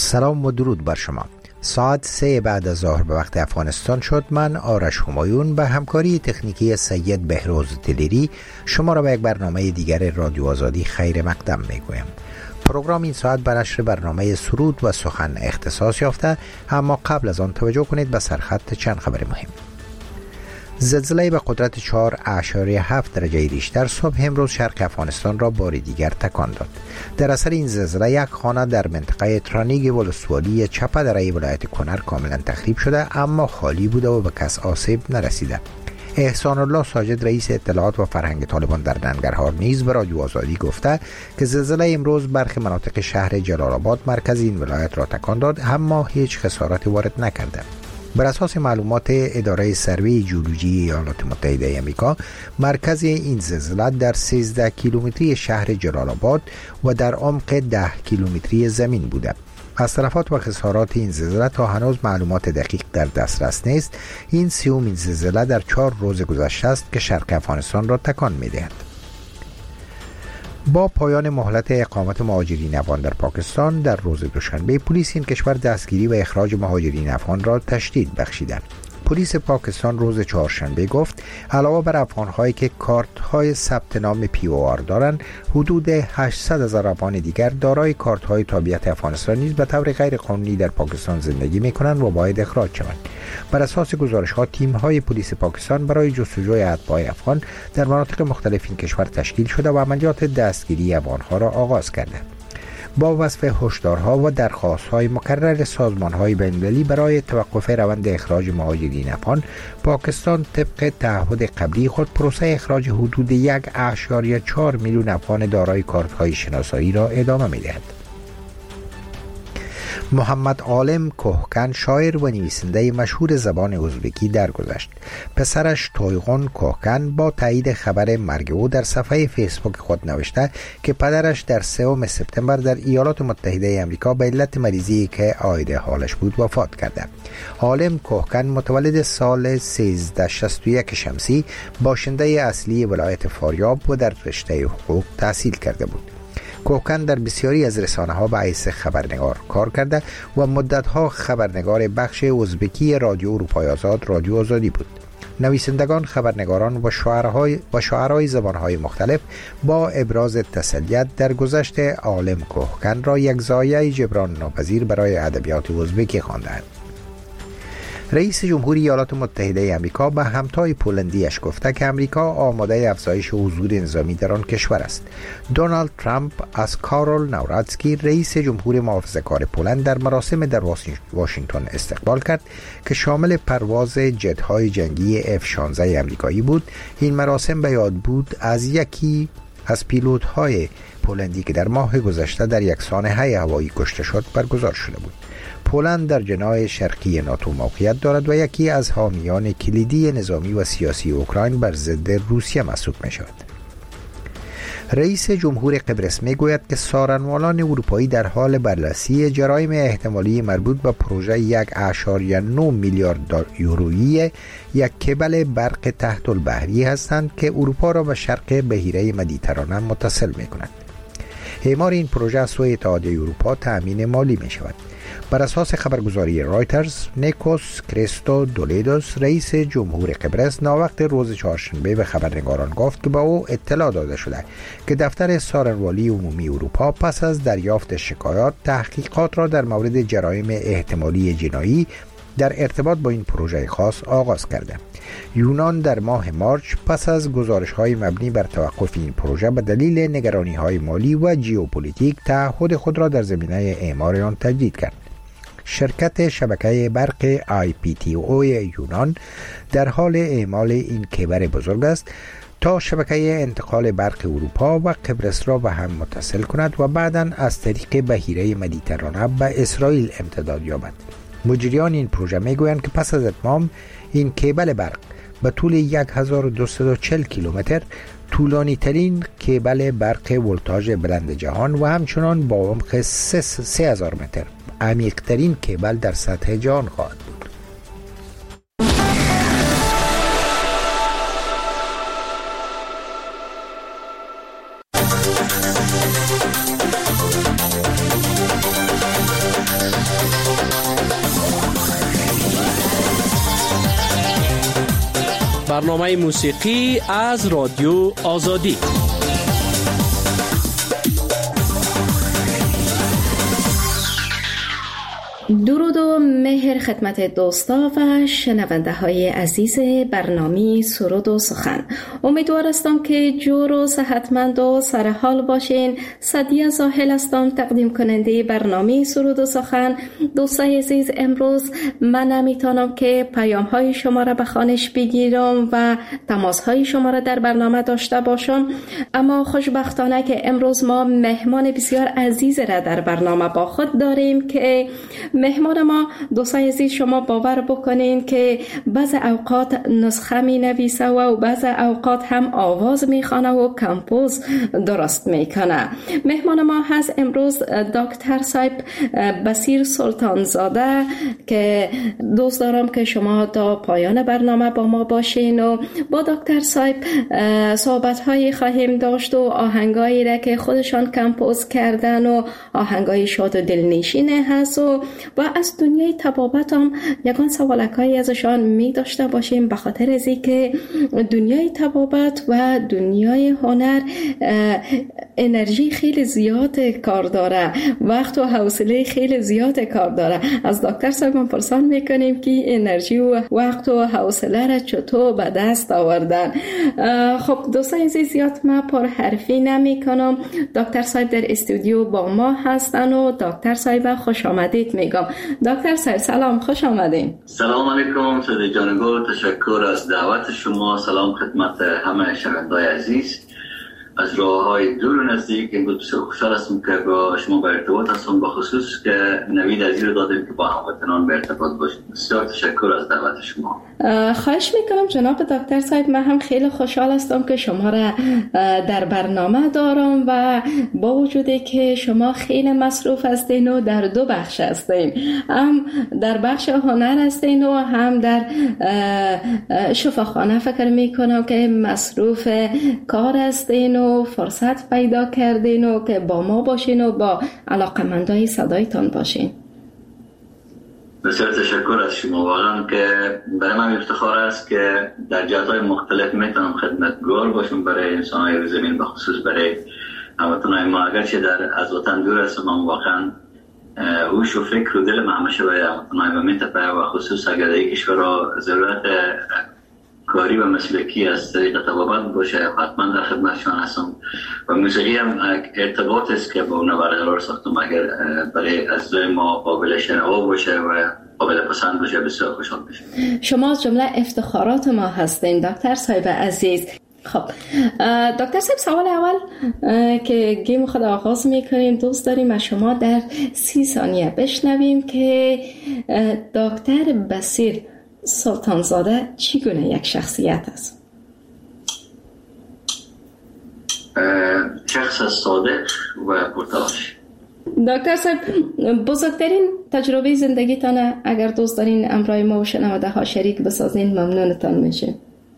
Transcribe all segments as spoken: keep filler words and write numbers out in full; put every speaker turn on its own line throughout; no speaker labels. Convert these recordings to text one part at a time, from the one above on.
سلام و درود بر شما. ساعت سه بعد از ظهر به وقت افغانستان شد. من آرش همایون به همکاری تکنیکی سید بهروز دلیری شما را به یک برنامه دیگر رادیو آزادی خیر مقدم میگویم. پروگرام این ساعت به نشر برنامه سرود و سخن اختصاص یافته، اما قبل از آن توجه کنید به سرخط چند خبر مهم. زلزله به قدرت چهار اعشاریه هفت درجه ریشتر صبح امروز شرق افغانستان را بار دیگر تکان داد. در اثر این زلزله یک خانه در منطقه ترانیگ ولسوالی چپه دره ولایت کنر کاملا تخریب شده، اما خالی بوده و به کس آسیب نرسیده. احسان الله ساجد رئیس اطلاعات و فرهنگ طالبان در ننگرهار نیز به رادیو آزادی گفته که زلزله امروز برخی مناطق شهر جلال آباد مرکز این ولایت را تکان داد، اما هیچ خسارتی وارد نکرده. بر اساس معلومات اداره سروی جیولوژی ایالات متحده آمریکا، مرکز این زلزله در سیزده کیلومتری شهر جلال آباد و در عمق ده کیلومتری زمین بوده. از تلفات و خسارات این زلزله تا هنوز معلومات دقیق در دسترس نیست. این سیومین زلزله در چهار روز گذشته است که شرق افغانستان را تکان می‌دهد. با پایان مهلت اقامت مهاجرین افغان در پاکستان در روز دوشنبه، پلیس این کشور دستگیری و اخراج مهاجرین افغان را تشدید بخشیده. پلیس پاکستان روز چهارشنبه گفت علاوه بر افغان‌هایی که کارت‌های ثبت نام پی او آر دارند، حدود هشتصد هزار افغان دیگر دارای کارت‌های تابعیت افغانستان نیز به طور غیر قانونی در پاکستان زندگی می‌کنند و باید اخراج شوند. بر اساس گزارش‌ها، تیم‌های پلیس پاکستان برای جستجوی اتباع افغان در مناطق مختلف این کشور تشکیل شده و عملیات دستگیری افغان‌ها را آغاز کرده. با وصف هشدارها و درخواست‌های مکرر سازمان‌های بین‌المللی برای توقف روند اخراج مهاجرین افغان، پاکستان طبق تعهد قبلی خود پروسه اخراج حدود یک اعشاریه چهار میلیون افغان دارای کارت‌های شناسایی را ادامه می‌دهد. محمد عالم کوهکن، شاعر و نویسنده مشهور زبان ازبکی درگذشت. پسرش تویغون کوهکن با تایید خبر مرگ او در صفحه فیسبوک خود نوشته که پدرش در سوم سپتامبر در ایالات متحده آمریکا به علت مریضی که عاید حالش بود وفات کرده. عالم کوهکن متولد سال سیزده شصت و یک شمسی، باشنده اصلی ولایت فاریاب و در رشته حقوق تحصیل کرده بود. کوهکن در بسیاری از رسانه‌ها به حیث خبرنگار کار کرده و مدت‌ها خبرنگار بخش ازبکی رادیو اروپای آزاد رادیو آزادی بود. نویسندگان، خبرنگاران و شاعرهای و شاعرای زبان‌های مختلف با ابراز تسلیت در گذشت عالم کوهکن را یک زایه جبران ناپذیر برای ادبیات ازبکی خواندند. رئیس جمهوری ایالات متحده آمریکا به همتای پولندیش گفته که آمریکا آماده افزایش حضور نظامی در آن کشور است. دونالد ترامپ از کارول ناوراتسکی، رئیس جمهور محافظه‌کار پولند، در مراسم در واشنگتن استقبال کرد که شامل پرواز جت‌های جنگی اف شانزده آمریکایی بود. این مراسم به یاد بود از یکی از پیلوت‌های پولندی که در ماه گذشته در یک سانحه هوایی کشته شد برگزار شده بود. پولند در جناح شرقی ناتو موقعیت دارد و یکی از حامیان کلیدی نظامی و سیاسی اوکراین بر ضد روسیه محسوب می شود. رئیس جمهور قبرس می گوید که سارنوالان اروپایی در حال بررسی جرایم احتمالی مربوط به پروژه یک اعشاریه نه میلیارد یورویی یک کبل برق تحت البحری هستند که اروپا را به شرق بحیره مدیترانه متصل می کند. اعمار این پروژه از سوی اتحادیه اروپا تأمین مالی می شود. بر اساس خبرگزاری رایترز، نیکوس کریستو دولیدوس، رئیس جمهور قبرس، ناوقت روز چهارشنبه به خبرنگاران گفت که به او اطلاع داده شده که دفتر سارنوالی عمومی اروپا پس از دریافت شکایات تحقیقات را در مورد جرایم احتمالی جنایی در ارتباط با این پروژه خاص آغاز کرده. یونان در ماه مارچ پس از گزارش‌های مبنی بر توقف این پروژه به دلیل نگرانی‌های مالی و ژئوپلیتیک تعهد خود را در زمینه اعمار آن تجدید کرد. شرکت شبکه برق آی پی تی او یونان در حال اعمال این کبر بزرگ است تا شبکه انتقال برق اروپا و قبرس را به هم متصل کند و بعداً از طریق بحیره مدیترانه به اسرائیل امتداد یابد. مجریان این پروژه میگویند که پس از اتمام این کیبل برق به طول هزار و دویست و چهل کیلومتر طولانی ترین کیبل برق ولتاژ بلند جهان و همچنان با عمق سه هزار متر عمیق ترین کیبل در سطح جهان خواهد بود.
برنامه موسیقی از رادیو آزادی.
درود و مهر خدمت دوستا و شنونده های عزیز برنامه سرود و سخن. امیدوار هستم که جور و صحتمند و سرحال باشین. صدیه زاهل هستم، تقدیم کننده برنامه سرود و سخن. دوستای عزیز، امروز من نمیتونم که پیام های شما را به خوانش بگیرم و تماس های شما را در برنامه داشته باشم، اما خوشبختانه که امروز ما مهمان بسیار عزیز را در برنامه با خود داریم که مهمان ما، دوستای عزیز، شما باور بکنین که بعض اوقات نسخه می نویسه و بعض اوقات هم آواز می خوانه و کمپوز درست می کنه. مهمان ما هست امروز دکتر صاحب بصیر سلطان زاده که دوست دارم که شما تا پایان برنامه با ما باشین و با دکتر صاحب صحبت هایی خواهیم داشت و آهنگایی را که خودشان کمپوز کردن و آهنگای شاد و دلنشینه هست و و از دنیای طبابت هم یکان سوالکایی ازشان می داشته باشیم، به خاطر از اینکه دنیای طبابت و دنیای هنر انرژی خیلی زیاد کار داره، وقت و حوصله خیلی زیاد کار داره. از دکتر صاحب پرسان میکنیم که انرژی و وقت و حوصله را چطور به دست آوردن. خب دوستان عزیز، زیاد ما پر حرفی نمی کنم. دکتر صاحب در استودیو با ما هستن و دکتر صاحب خوش آمدید میگم. دکتر صاحب سلام، خوش آمدین.
سلام علیکم سید جانگو، تشکر از دعوت شما. سلام خدمت همه شنوندگان عزیز از راه‌های دور و نزدیک. امروز بسیار خوشحال هستم که با شما به ارتباط هستم، با خصوص که نوید از این رو دادیم که با هموطنان به ارتباط باشیم. بسیار تشکر از دعوت شما.
خواهش میکنم جناب دکتر صاحب. من هم خیلی خوشحال هستم که شما را در برنامه دارم و با وجودی که شما خیلی مصروف هستین و در دو بخش هستین، هم در بخش هنر هستین و هم در شفاخانه. فکر میکنم که مصروف کار هستین و فرصت پیدا کردین و که با ما باشین و با علاقمندای صدایتان باشین.
بسیار تشکر از شما. واقعا که برای من افتخار است که در جهات‌های مختلف میتونم خدمتگزار باشم برای انسان‌های روی زمین، بخصوص برای هموطنان ما. اگرچه در از وطن دور هستم، اما واقعا هوش و فکر و دل من همیشه برای هموطنان ما میتپه و خصوص اگر در کشورها ضرورت کاری و مسلکی از طریق طبابت باشه، حتما در خدمتشان هستم. و موسیقی هم ارتباط است که با اون برقرار ساختم. اگر برای عزیزای ما قابل شنوا باشه و قابل پسند باشه، بسیار خوشحال میشم.
شما از جمله افتخارات ما هستین دکتر صاحب عزیز. خب دکتر صاحب، سوال اول که گیم خود آغاز میکنیم، دوست داریم از شما در سی ثانیه بشنویم که دکتر بصیر سلطان زاده چگونه یک شخصیت است؟
شخص صادق و پرتلاش.
دکتر صاحب، بزرگترین تجربه زندگیتان اگر دوست دارین امرای ما و شنونده ها شریک بسازین ممنونتان میشه.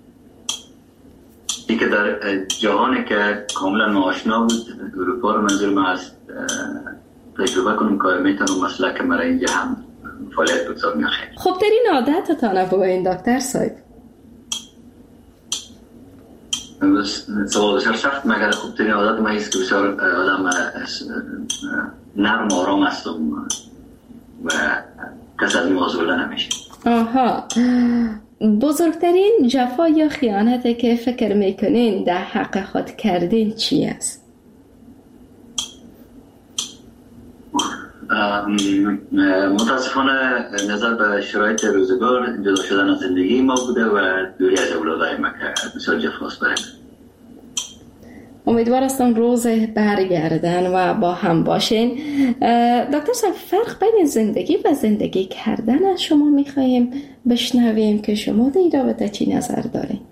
این که در جهانی که کاملا ناآشنا بود، اروپا رو منظور من است، تجربه کنم که میتونم مسلک مرا اینجا هم فعالیت بگذار میخواه.
خب ترین عادتتان بگوین دکتر صاحب.
سوال بسیار سخت، مگر خوب ترین عادت من است که بسیار آدم نرم آرام هستم و کس از موضوع نمیشه.
آها، بزرگترین جفا یا خیانتی که فکر میکنین در حق خود کردین چی است؟
متاسفانه نظر به شرایط روزگار جدا شدن از زندگی ما بوده و دوری از اولادای ما که بسیار جفاست برای
امیدوار هستم روز برگردن و با هم باشین. دکتر صاحب، فرق بین زندگی و زندگی کردن از شما میخواییم بشنویم که شما در رابطه چی نظر دارین؟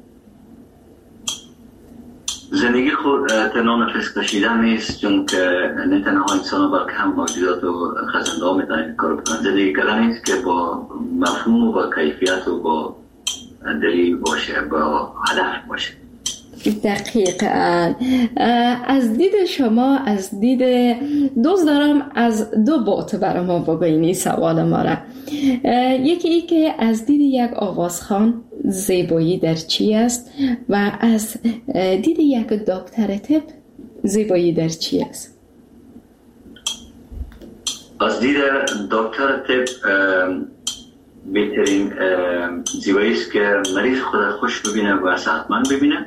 زندگی خود تنها نفس کشیدن نیست، چون که نه تنها انسان بلکه هم موجودات و خزنده ها میتونن کار بکنن. زندگی کردن نیست که با مفهوم و با کیفیت و با دلیل باشه، با هدف باشه.
دقیقاً. از دید شما، از دید دوست دارم از دو بوت برای ما بگوینی سوال ما را. یکی ای که از دید یک آوازخوان زیبایی در چی است و از دید یک دکتر طب زیبایی در چی است؟
از دید دکتر طب بهترین زیبایی است که مریض خود خوش ببینه و صحتمند ببینه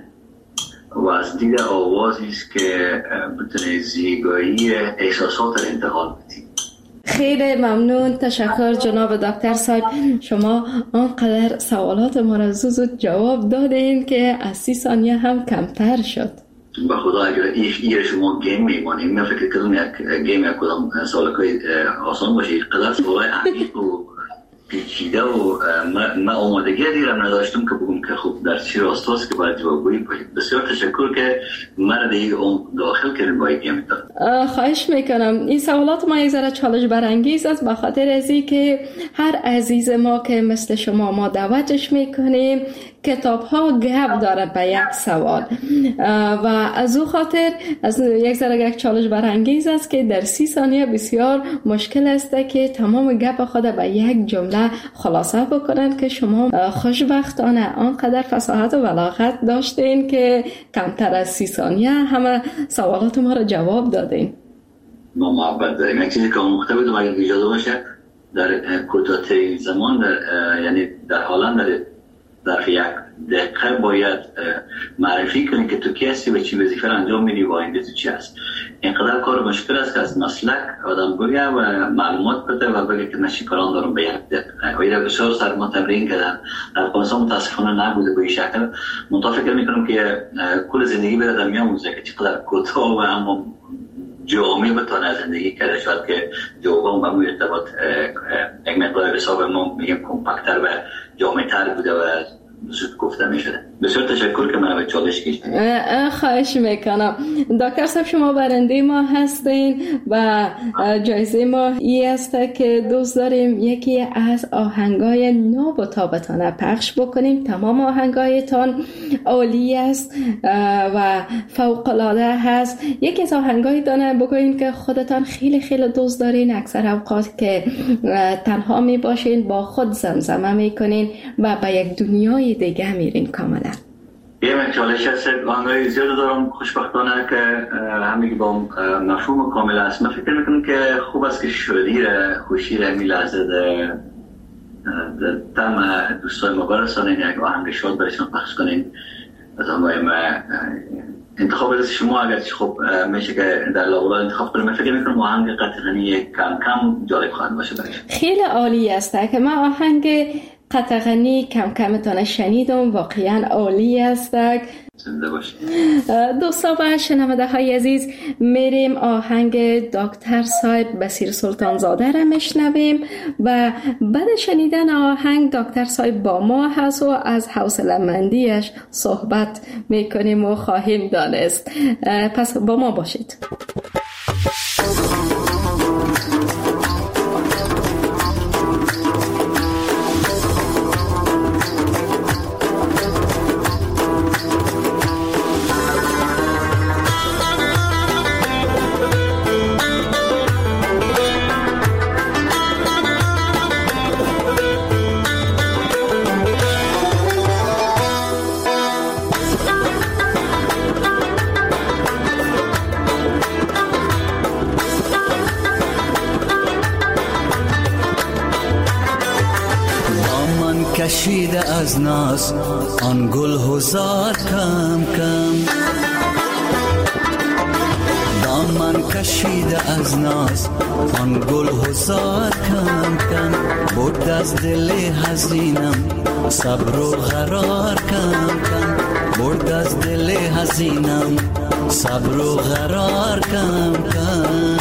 و از دید آوازی است که بتونه زیبایی احساسات را انتقال بده.
خیلی ممنون، تشکر جناب دکتر صاحب. شما آنقدر سوالات ما را زود جواب دادین که از سی ثانیه هم کمتر شد.
با خدا اگر ایش شما گیم میمانیم، من فکر کردم یک گیم یک کدام سوالکای آسان باشه، قدر سوالای عمیق و پیچیده و من آمادگی دیرم نداشتم که بگم که خوب در چی راستاست که باید جوابگویی باشید. بسیار تشکر که من دیگه داخل کردیم با این گیم.
خواهش میکنم. این سوالات ما یک ذره چالش برانگیز است به خاطر ازی که هر عزیز ما که مثل شما ما دعوتش میکنیم کتاب ها گپ دارد به یک سوال و از او خاطر از یک ذره یک چالش برانگیز است که در سی ثانیه بسیار مشکل است که تمام گپ خود به یک جمله خلاصه بکنن که شما خوشبختانه آنقدر فصاحت و بلاغت داشتین که کمتر از سی ثانیه همه سوالات ما را جواب دادین.
ما محبت داریم. یک چیزی که مختلف دارم اگر اجازه باشه در کوتاه‌ترین زمان در یعنی در حالا در در یک دقیقه باید معرفی کنی که تو کی هستی و چی وظیفه انجام میدی و آینده تو چی هست. اینقدر کار مشکل است که از مسلک آدم بگه و معلومات بده و بگه که نشی کاران دارم به یک دقیقه. و ایره بسیار سر ما تمرین کردن در افغانستان متاسفانه نبوده به این شکل. منطقه فکر میکنم که کل زندگی بره در میاموزه که چقدر کوتاه و اما جامعه بتونه زندگی کرده، شاید که جوابم با موی ارتباط یک مقدار حساب ما میگم کمپکتر و جامعه تر بوده و زود گفته میشده. بسیار تشکر که من به چالش کشیدین.
خواهش میکنم. دکتر صاحب شما برنده ما هستین و جایزه ما ای است که دوست داریم یکی از آهنگای ناب و تابتانه پخش بکنیم. تمام آهنگایتان عالی است و فوق العاده هست. یکی از آهنگای دانه بگوین که خودتان خیلی خیلی دوست دارین، اکثر اوقات که تنها می باشین با خود زمزمه میکنین و به یک دنیای دیگه میرین کاملا.
یه چالش هست، آهنگای زیاد دارم خوشبختانه که همه با مفهوم کامل است. من فکر میکنم که خوب است که شادی را خوشی را می لحظه در تم دوستای ما برسانین، یک آهنگ شاد برشان پخش کنین. از آنگاه ما انتخاب از شما اگر خب میشه که در لاولا انتخاب کنیم. من فکر میکنم آهنگ قطغنی کم کم جالب خواهد باشه برش.
خیلی عالی است که من آهنگ قطغنی کم کمتان شنیدم، واقعا عالی است.
زنده باشید
دوستان و شنونده های عزیز، میریم آهنگ دکتر صاحب بصیر سلطان زاده را میشنویم و بعد شنیدن آهنگ دکتر صاحب با ما هست و از حوصله مندیش صحبت میکنیم و خواهیم دانست. پس با ما باشید.
کشیده از ناز آن گل هزار کم کم، دامن کشیده از ناز آن گل هزار کم کم، برد از دل حزینم صبر و قرار کم کم، برد از دل حزینم صبر و قرار کم کم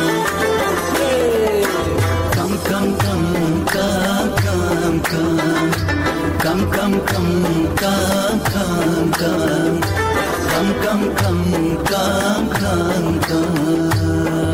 کم کم کم کم کم کم کم کم کم کم کم کم کم کم کم کم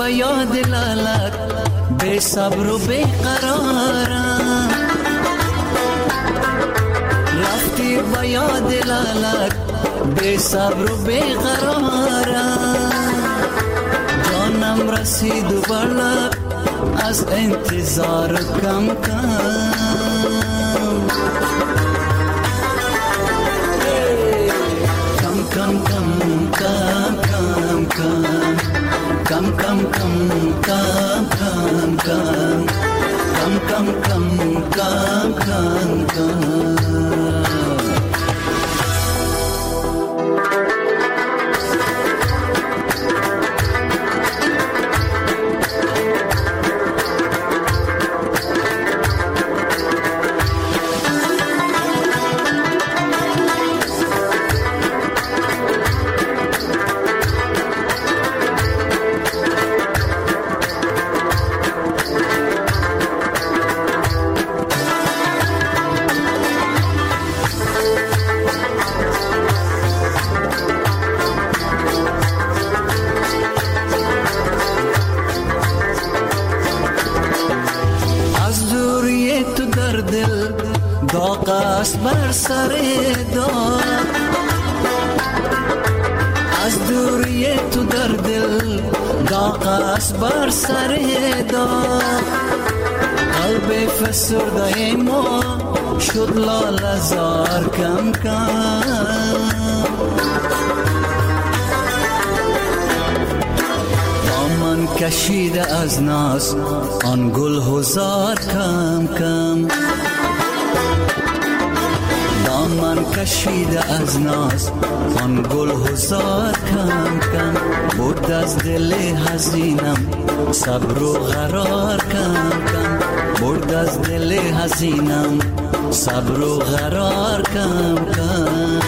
با یاد لالت بے صبر و بے قرارم، رفتی با یاد لالت بے صبر و بے قرارم، جانم رسید و برلب از انتظار کم کم. Come, come, come, come, come, come, come, come, come, come, come, come, come, come, come, come. بر سر دار از دوری تو در دل داغ است بر سر دار، قلب فسرده ما شد لاله زار کم کم. دامن کشیده از ناز آن گل هزار کم کم، دامن کشیده از ناز آن گل هزار کم کم، برد از دل حزینم صبر و قرار کم کم، برد از دل حزینم صبر و قرار کم کم.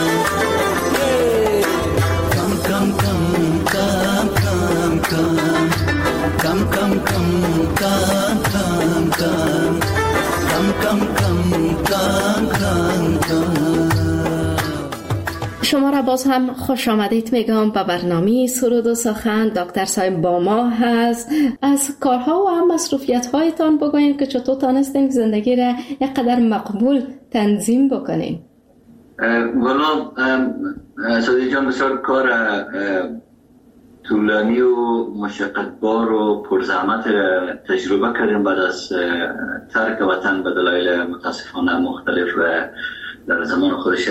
کم کم کم کم کم کم کم کم کم کم کم کم کم کم کم کم.
شما را باز هم خوش آمدید میگم به برنامه سرود و سخن. دکتر صاحب با ما هست. از کارها و هم مصروفیت هایتان بگوین که چطور تانستین زندگی را یک قدر مقبول تنظیم بکنین.
والا سادی جان بسیار کار طولانی و مشقتبار و پرزحمت تجربه کردیم بعد از ترک وطن به دلایل متاسفانه مختلف و در زمان خودش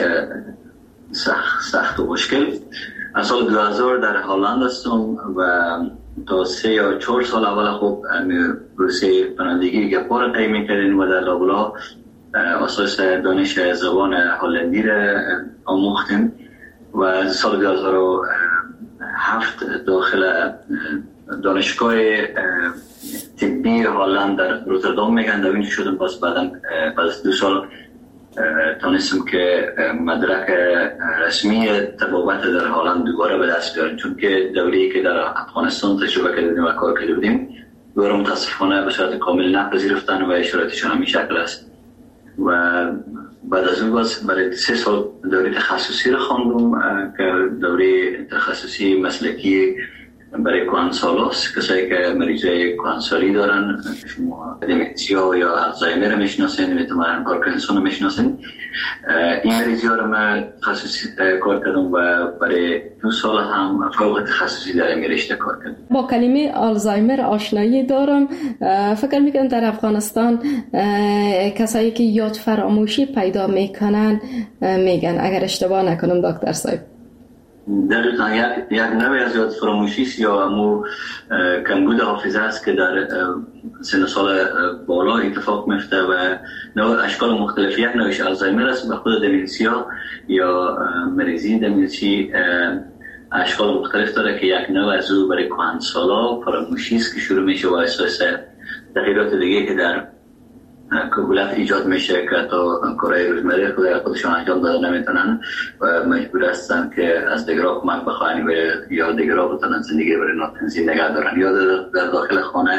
سخت سخت و مشکل. از سال دو هزار در هلند هستم و تا سه یا چهار سال اول خوب پروسه پناهندگی گپا را طی می‌کردیم و در لابلا اساس دانش زبان هلندی را آموختیم و از سال دو هزار و هفت داخل دانشگاه طبی هلند در روتردام میگن دوینجا شدم. پس بعدم بعد از دو سال تانستم که مدرک رسمی طبابت در هلند دوباره به دست بیارم، چون که دوره‌ای که در افغانستان تجربه کردیم و کار کرده بودیم دوباره متاسفانه به صورت کامل نپذیرفتن و شرایطشان همین شکل است. و بعد از اون باز برای سه سال دوره تخصصی رو خواندم که دوره تخصصی مسلکی برای کوهنسالاست، کسایی که مریضای کوهنسالی دارن، شما دمنسیا یا الزایمر میشناسین، احتمالاً پارکینسون میشناسین. این مریضا رو من تخصصی کار کردم و برای دو سال هم فوق تخصصی در این رشته کار کردم.
با کلمه آلزایمر آشنایی دارم. فکر میکنم در افغانستان کسایی که یاد فراموشی پیدا میکنن میگن، اگر اشتباه نکنم دکتر صاحب.
دقیقا یک, یک نوع از یاد فراموشی یا امو کمبود حافظه است که در سن سال بالا اتفاق میفته و نوع اشکال مختلف. یک نوعش آلزایمر است به خود دمنسیا یا مریضی دمنسی اشکال مختلف داره که یک نوع از او برای کهنسالا فراموشی است که شروع میشه و اساس تغییرات دیگه که در کهولت ایجاد میشه که تا کارهای روزمره خودشان انجام داده نمیتونن و مجبور هستن که از دیگرها کمک بخواهن و یا دیگرها بتونن زندگی برای ناتنظیم نگه دارن یا در داخل خانه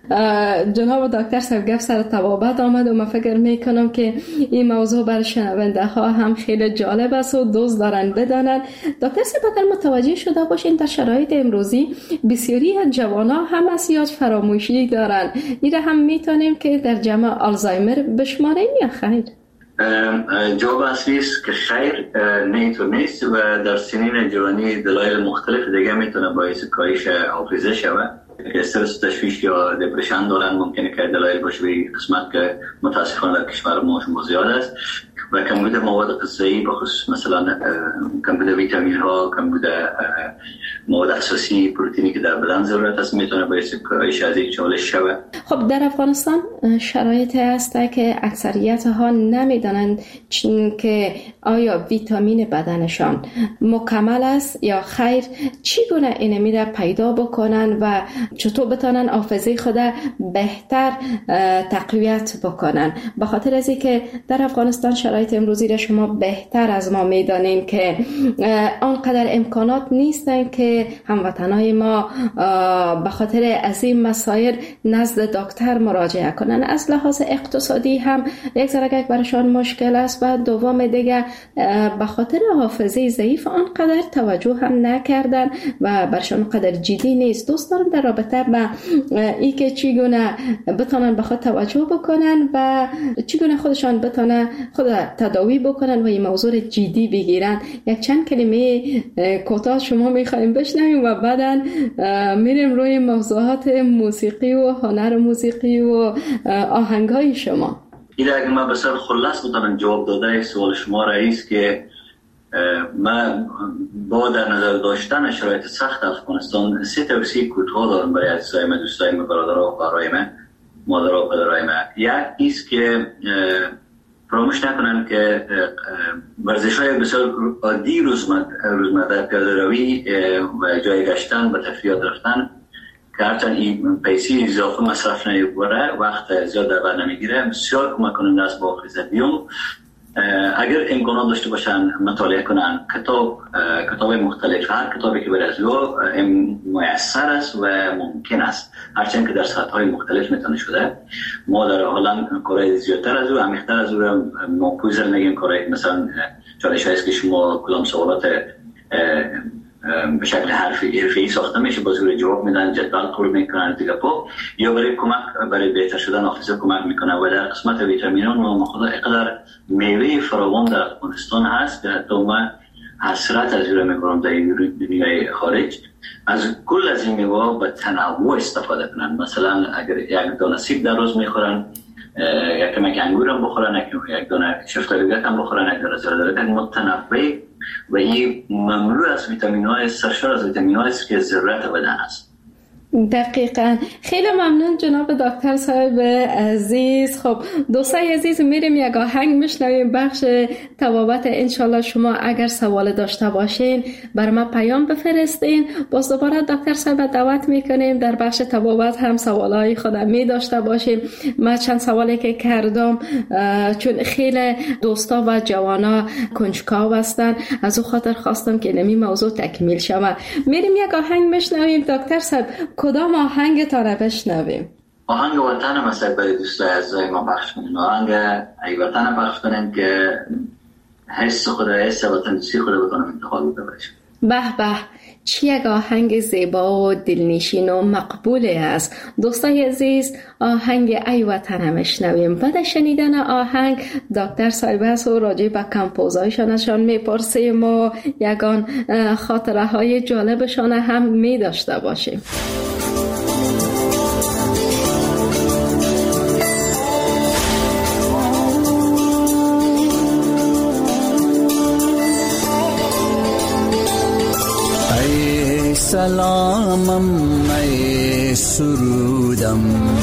جناب دکتر صاحب گفت سر طبابت آمد و من فکر میکنم که این موضوع برای شنونده ها هم خیلی جالب است و دوست دارن بدانن. دکتر صاحب اگر متوجه شده باشین در شرایط امروزی بسیاری از جوانان هم اسیاج فراموشی دارن، این هم میتونیم که در جمع آلزایمر بشماریم یا خیر؟
جواب اصلی است که خیر، نه اینطور نیست و در سنین جوانی دلایل مختلف دیگه میتونه باعث کاهش حافظه شود. استرس، تشویش یا دپرشن دارن، ممکنه که دلایل باشه به قسمت که متاسفانه در کشور ما شما زیاد است و کمبود مواد غذایی بخصوص مثلا کمبود ویتامین ها، کمبود مواد اساسی پروتئینی که در بدن ضرورت است میتونه باعث کاهش از این چالش شود.
خب در افغانستان شرایطی هست که اکثریت ها نمیدانند که آیا ویتامین بدنشان مکمل است یا خیر، چگونه اینو میره پیدا بکنن و چطور بتونن حافظه خود بهتر تقویت بکنن. به خاطر از اینکه در افغانستان شرایط امروزی را شما بهتر از ما میدانین که آنقدر امکانات نیستن که هموطنای ما به خاطر از این مسائل نزد دکتر مراجعه کنن. از لحاظ اقتصادی هم یک ذره برایشان مشکل است و دوم دیگه به خاطر حافظه ضعیف آنقدر توجه هم نکردن و برشان قدر جدی نیست. دوست دارم در رابطه با ای که چگونه بتونن به خود توجه بکنن و چگونه خودشان بتونن خود تداوی بکنن و این موضوع جدی بگیرن. یک چند کلمه کوتاه شما میخوایم بشنویم و بعدن میریم روی موضوعات موسیقی و هنر موسیقی و آهنگای شما.
این اگه من بسر خلاص بتونم جواب داده سوال شما رئیس که من با در نظر داشتن شرایط سخت افغانستان سه توصیه کوتاه دارم برای عزیزای من، دوستای من، برادرها و خواهرای من، مادرها و پدرهای من. یک ایست که فراموش نکنن که ورزش‌های بسیار عادی روزمره، پیاده روی و جای گشتن و تفریحات رفتن که هرچند این پیسی اضافه مصرف نمی‌بره، وقت زیاد در بر نمیگیره، بسیار کمک کننده است با حافظه. دیوم اگر امکانات داشته باشن مطالعه کنن کتاب کتاب مختلف، هر کتابی که برای از او میسر است و ممکن است، هرچند که در سطح‌های مختلف میتونه شده. ما در هلند کارهای زیادتر از او، عمیق‌تر از او را ما پوزر نگیم کارهای مثلا چالش هست که شما کدام سوالات به شکل حرفی حرفی ساخته میشه با زور جواب میدن، جدول پر میکنن دیگه پا یا برای کمک برای بهتر شدن حافظه کمک میکنه. و در قسمت ویتامینان ما خدا اقدار میوه فراوان در افغانستان هست که حتی من حسرت از اون میکنم در دنیای خارج از کل از این میوه به تنوع استفاده کنن. مثلا اگر یک دانه سیب در روز میخورن، یک کمک انگور هم بخورن، یک دانه شفتالوگت هم بخورن، یک دانه زردالو متنوع و این مملو از ویتامین های، سرشار از ویتامین های است که ضرورت بدن است.
دقیقاً. خیلی ممنون جناب دکتر صاحب عزیز. خب دوستای عزیز میریم یک آهنگ میشنویم بخش طبابت. انشالله شما اگر سوال داشته باشین بر ما پیام بفرستین. باز دوباره دکتر صاحب دعوت میکنیم در بخش طبابت هم سوالای خودم می داشته باشیم. من چند سوالی که کردم چون خیلی دوستا و جوانا کنجکاو هستن، از او خاطر خواستم که نمی موضوع تکمیل شود. میریم یک آهنگ میشنویم. دکتر صاحب کدام آهنگ تا رو بشنویم؟
آهنگ وطن مثلا برای دوستای عزیزای ما پخش کنیم. آهنگ ای وطن پخش کنیم که حس خود، حس وطن دوستی خود بتونم انتخاب ببرشم.
به به، چه یک آهنگ زیبا و دلنشین و مقبولی است. دوستای عزیز آهنگ ای وطن میشنویم. بعد شنیدن آهنگ دکتر صاحب است و راجع به کمپوزایشانشان میپرسیم و یگان خاطره های جالبشان هم می داشته باشیم.
سلامم ای سرودم،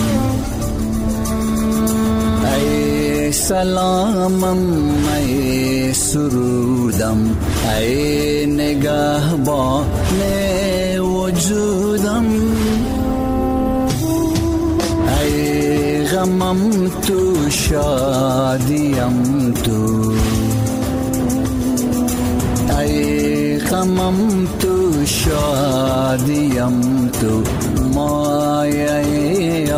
ای سلامم ای سرودم، ای نگهبان وجودم، ای غمم تو شادیم تو، ای غمم تو شادیم تو مایه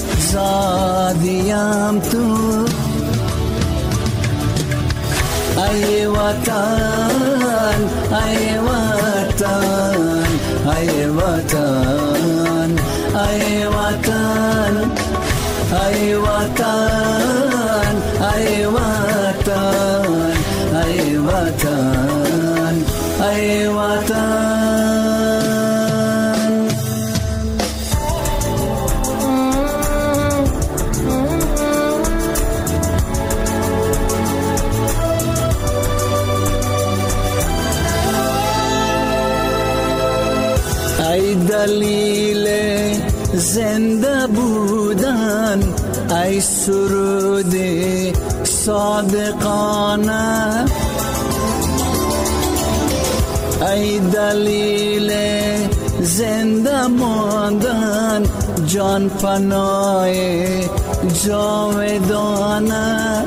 آزادیم تو ای وطن ای وطن ای وطن ای وطن ای وطن ای وطن ای وطن ای وطن ای دلیل زنده بودن ای سرود صادقانه ای دلیل زنده ماندن جان پناه جاودانه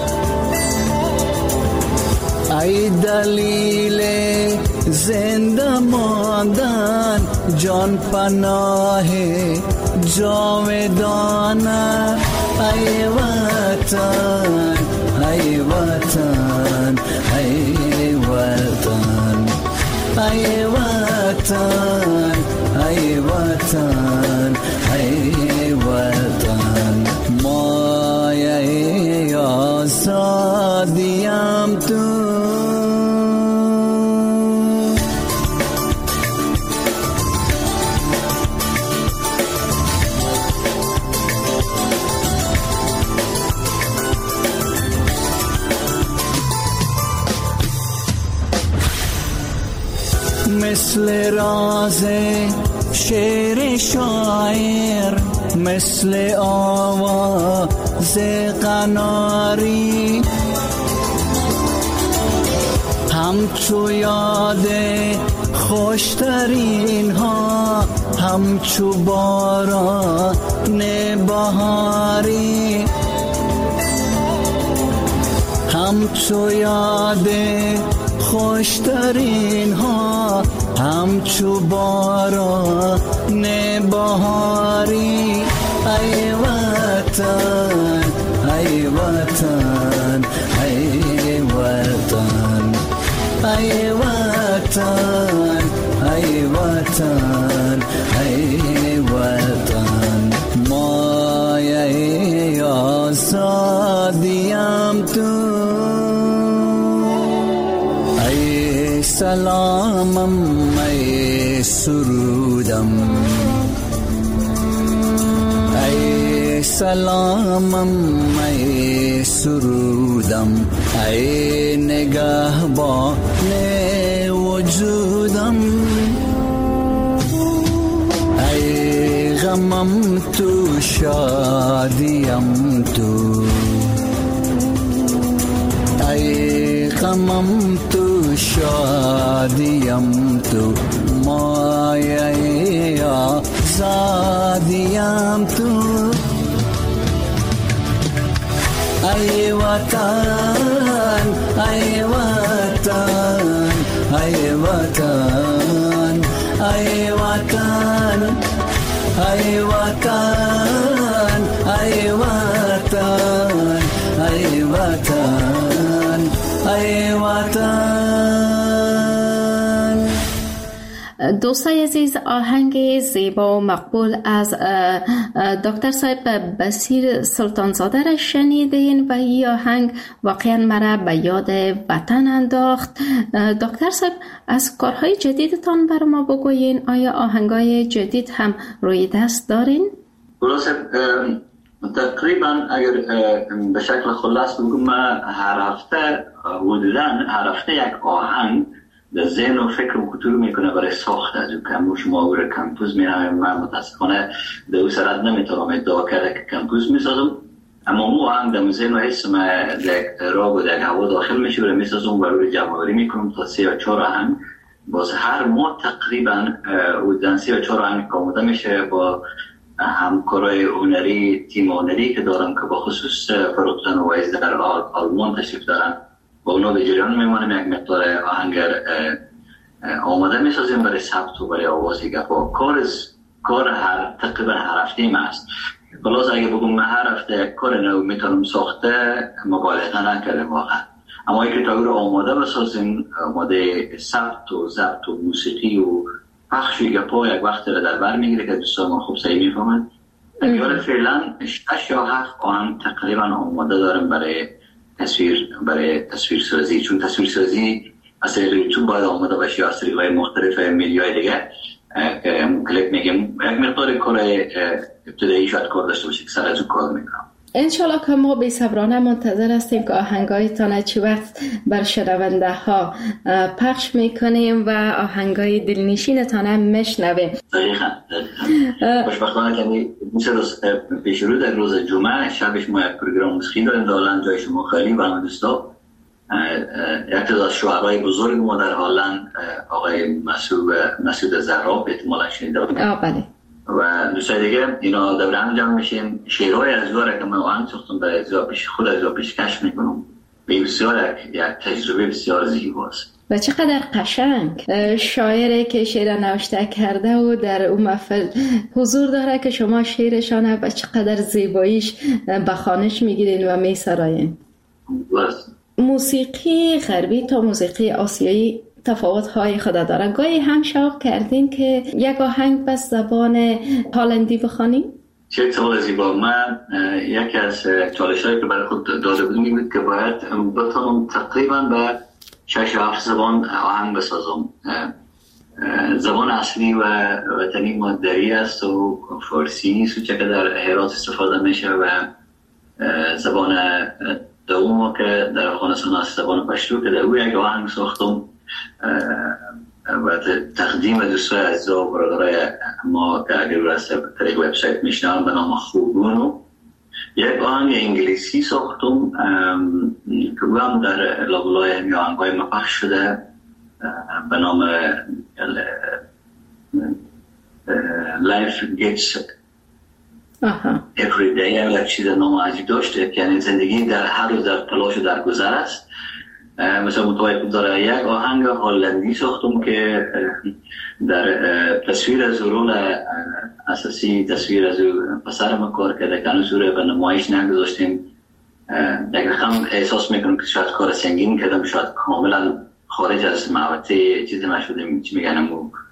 ای دلیل زنده ماندن جان پناه جاودانه ای وطن ای وطن ای وطن ای وطن ای وطن ای وطن مایه آزادیم تو مثل راز شعر شاعر مثل آواز قناری همچو یاد خوشترین ها همچو باران بهاری همچو یاد خوشترین ها همچو باران بهاری ای وطن ای وطن ای وطن ای وطن ای وطن ای وطن مایه آزادیم تو ای سلامم ای سرودم ای سلامم ای سرودم ای نگهبان وجودم ای غمم تو شادیم تو ای غمم تو شادیم تو مایه آزادیم تو ای وطن ای وطن ای وطن ای وطن ای وطن ای وطن ای وطن ای وطن.
دوستای عزیز، آهنگ زیبا و مقبول از دکتر صاحب بصیر سلطانزاده را شنیدین و این آهنگ واقعا مرا به یاد وطن انداخت. دکتر صاحب، از کارهای جدیدتان بر ما بگوین. آیا آهنگای جدید هم روی دست دارین؟
درسته، تقریبا اگر به شکل خلاص بگم، من هر هفته حدوداً هر هفته یک آهنگ در ذهن و فکر و کتور میکنه برای ساخت از او کموش ما او را کمپوز میرم. من متاسفانه در او سرد نمیتونم ادعا کرده که کمپوز میسازم، اما مو آهنگ در ذهن و حس من در راب و در هوا داخل میشه و میسازم و روی جمعوری میکنم تا سه یا چهار آهنگ. باز هر ماه تقریبا حدوداً سه یا چهار آهنگ کاموده میشه با همکارای هنری، تیم هنری که دارم که با خصوص فروختن و وایز در آلمان تشریف دارن، با اونا به جریان میمانم. یک مقدار آهنگ آماده میسازیم برای ثبت و برای آواز گپا. کار کار هر تقریبا هر هفته ما است. خلاص اگه بگم من هر هفته کار نو میتونم ساخته مبالغه نکردم واقعا، اما اگه تا رو آماده بسازیم، آماده ثبت و ضبط و موسیقی و پخش گپا یک وقت رو در بر میگیره که دوستان ما خوب صحیح میفهمن. اگر فعلا شش یا هفت آهنگ تقریبا آماده دارم برای تصویر برای تصویر سازی، چون تصویر سازی از طریق یوتیوب باید آماده باشه، از طریق مختلف میدیای دیگه که کلیپ میگم یک مقدار کار ابتدایی شاید کار داشته باشه که سر از اون کار میکنم.
انشالله که ما بی صبرانه منتظر هستیم که آهنگایتان چی وقت بر شنونده ها پخش میکنیم و آهنگای دلنشینتان هم میشنویم.
دقیقاً دقیقاً خوشبختانه که مثل روز پیش رو در روز جمعه شبش ما یک پروگرام موسیقی داریم در هلند، جای شما خالی و همه دوستا. یک از شعرهای بزرگ ما در هلند آقای مسعود مسعود زهراب احتمالاً شنیده بودید.
آه بله.
و دوستای دیگه اینا دوره هم جمع میشیم، شعرهای از داره که من آهنگ ساختم برای اجرا پیش خود اجرا پیشکش میکنم. بسیار یک تجربه بسیار زیباست
و چقدر قشنگ. شاعری که شعر نوشته کرده و در اون محفل حضور داره که شما شعرشانه و چقدر زیباییش بخوانش میگیرین و میسراین. موسیقی غربی تا موسیقی آسیایی تفاوت‌های خود داره. گاهی هم شوق کردین که یک آهنگ بس زبان هلندی بخوانیم؟
چه سوال زیبا. من یکی از چالش‌هایی که برای خود داده بودم این بود که باید بتونم تقریبا به شش هفت زبان آهنگ بسازم. زبان اصلی و وطنی ما دری است و فارسی نیست و چه که در هرات استفاده میشه و زبان دوم که در افغانستان است زبان پشتو که در او یک آهنگ ساختم و تقدیم دوستای عزیزا و برادرای ما که اگر راسته طریق وبسایت میشنم به نام خوبونو یک آهنگ انگلیسی ساختم که او هم در لابلای همی آهنگای ما پخش شده به نام Life Gets Every Day. یک چیز نام عجیب داشته که یعنی زندگی در هر روز در تلاش و در گذر است. مثلا متوجه داره یک آهنگ هلندی ساختم که در تصویر از رول اساسی تصویر از پسر ما کار کرده که هنوز رو به نمایش نگذاشتیم. یک رقم احساس میکنم که شاید کار سنگین کردم، شاید کاملا خارج از محوطه چیزی ما شدیم چی میگن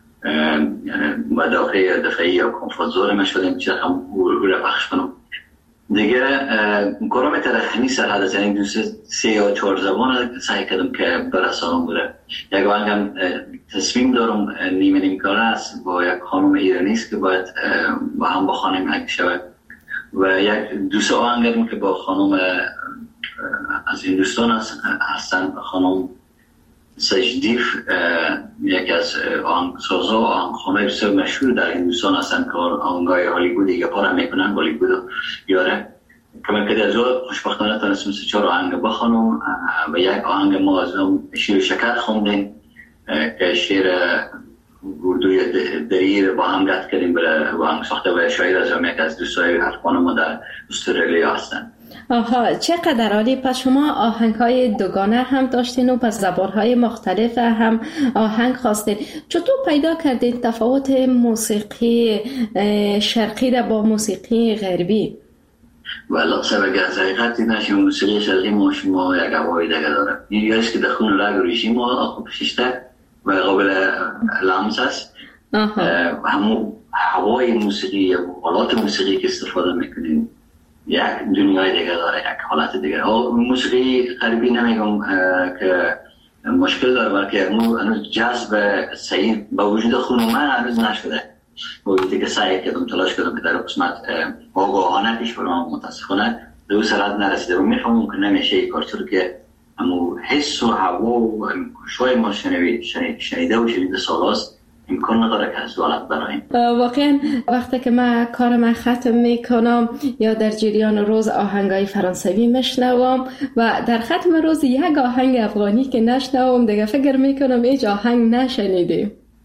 مدافع دفعی یا کمفورت زون ما شدیم چی رقم رو پخش کنم دیگه. کارم ترخنی سرحد از یعنی دوست سه یا چهار زبان سعی کردم که برسانم بوده. یک آهنگم تصمیم دارم نیمه نیم کاره است با یک خانم ایرانیست که باید با هم بخوانیم اگه شود و یک دوست آهنگم که با خانم از هندوستان هستن، خانم سجدیف، یکی از آهنگسازها و آهنگخوانای بسیار مشهور در هندوستان هستن که آهنگای هالیوودی یا پارا میکنن هالیوود یاره که من که از اون خوشبختانه تونستم سه چهار آهنگ بخوانم و یک آهنگ ما از اون شیر و شکر خوندیم که شیر اردوی دری رو با هم گفت کردیم برای آهنگ ساخته و شاعر از اون یک از دوستای حرفان ما در استرالیا هستن.
آها چقدر عالی. پس شما آهنگ‌های دوگانه هم داشتین و پس زبان‌های مختلف هم آهنگ خواستین. چطور پیدا کردین تفاوت موسیقی شرقی را با موسیقی غربی؟
والا سبب از حقیقت نشیم موسیقی شرقی ما شما یک هوای دیگه داره. یه که دخون رگ ریشی ما آخو پشیشته و قابل لمس است. همون هوای موسیقی و آلات موسیقی که استفاده میکنیم یک دنیای دیگه داره، یک حالت دیگه. موسیقی غربی نمیگم که مشکل داره بلکه هنوز جذب صحیح با وجود خون من هنوز نشده. با وجودی که سعی کردم تلاش کردم که در قسمت آگاهانه پیش برم متاسفانه به اون سرعت نرسیده و میفهمم که نمیشه یک کار چون که همون حس و هوا و شاید ما شنیده و شنیده سالاست امکان نداره که از دولت برایم.
واقعا وقتی که من کار من ختم میکنم یا در جریان روز آهنگای فرانسوی میشنوم و در ختم روز یک آهنگ افغانی که نشنوم دیگه فکر میکنم هیچ آهنگ نشنیدیم.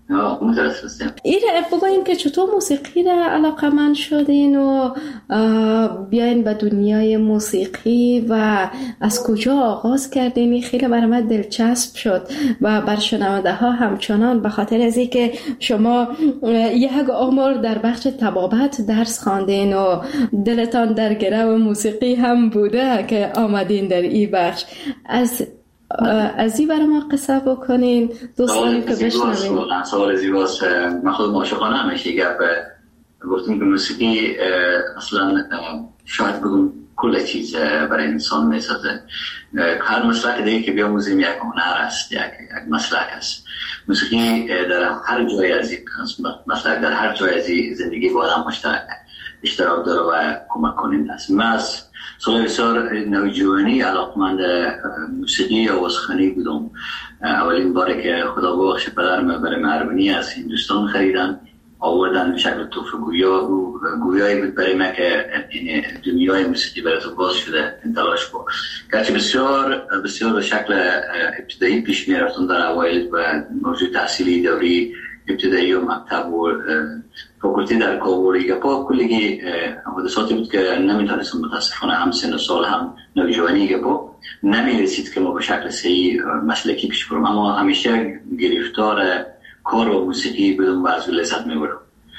ایره بگوین که چطور موسیقی را علاقمند شدین و بیاین به دنیای موسیقی و از کجا آغاز کردین؟ خیلی برای من دلچسب شد و بر شنونده ها همچنان، به خاطر از اینکه شما یک عمر در بخش طبابت درس خواندین و دلتان در گرو موسیقی هم بوده که آمدین در این بخش. از از این برای ما قصه بکنین دوستانی که بشنوین.
سوال زیباست. من خودم عاشقانه همیشه گپ گفتم که موسیقی اصلا شاید بگم کل چیز برای انسان میسازه. هر مسلک دیگه که بیاموزیم یک هنر است، یک مسلک است. موسیقی در هر جای از این مسلک در هر جای از زندگی با آدم مشترک اشتراک داره و کمک کننده است. من از سال بسیار نوجوانی علاقمند موسیقی آوازخوانی بودم. اولین باری که خدا بخش پدرم برای مهربانی از هندوستان خریدن آوردن به شکل تحفه گویا و گویایی بود برای من که این دنیای موسیقی برای تو باز شده انتلاش بود. گرچه بسیار بسیار به شکل ابتدایی پیش می رفتم در اوایل و موضوع تحصیلی دوری ابتدایی و مکتب و فاکولتی در کابل گپا کلیگی حادثاتی بود که نمیتونستم متاسفانه هم سن و سال هم نوجوانی گپا نمیرسید که ما به شکل صحیح مسلکی پیش برم، اما همیشه گرفتار کار و موسیقی بودم و از لذت میبرم.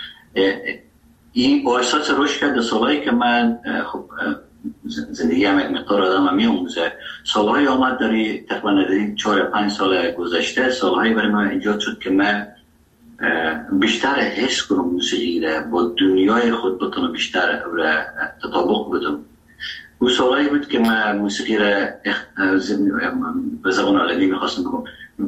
این با احساس رشد کرد سالهایی که من خب زندگی هم یک مقدار آدم هم میاموزه، سالهایی آمد داری تقریبا داری چهار پنج سال گذشته سالهایی برای من ایجاد شد که من بیشتر حس کنم موسیقی را با دنیای خود بتونم بیشتر تطابق بدم. اون سالهایی بود که من موسیقی را به زبان علمی میخواستم بگم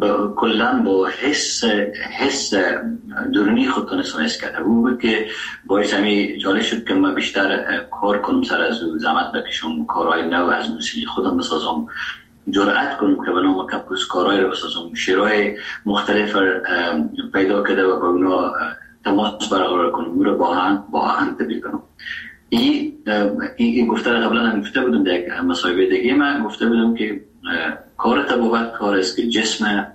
کلن با حس حس درونی خود تونستم حس کرده. اون بود که باعث همی جالب شد که من بیشتر کار کنم سر از زحمت بکشم، کارهای نو از موسیقی خودم بسازم، جرأت کنم که بنام کپوس کارهای رو بسازم، شعرهای مختلف پیدا کرده و با اونا تماس برقرار کنم، اون رو با هم با هم تبدیل کنم. این این گفته رو قبلا هم گفته بودم در مصاحبه دیگه من گفته بودم که کار طبابت کار است که جسم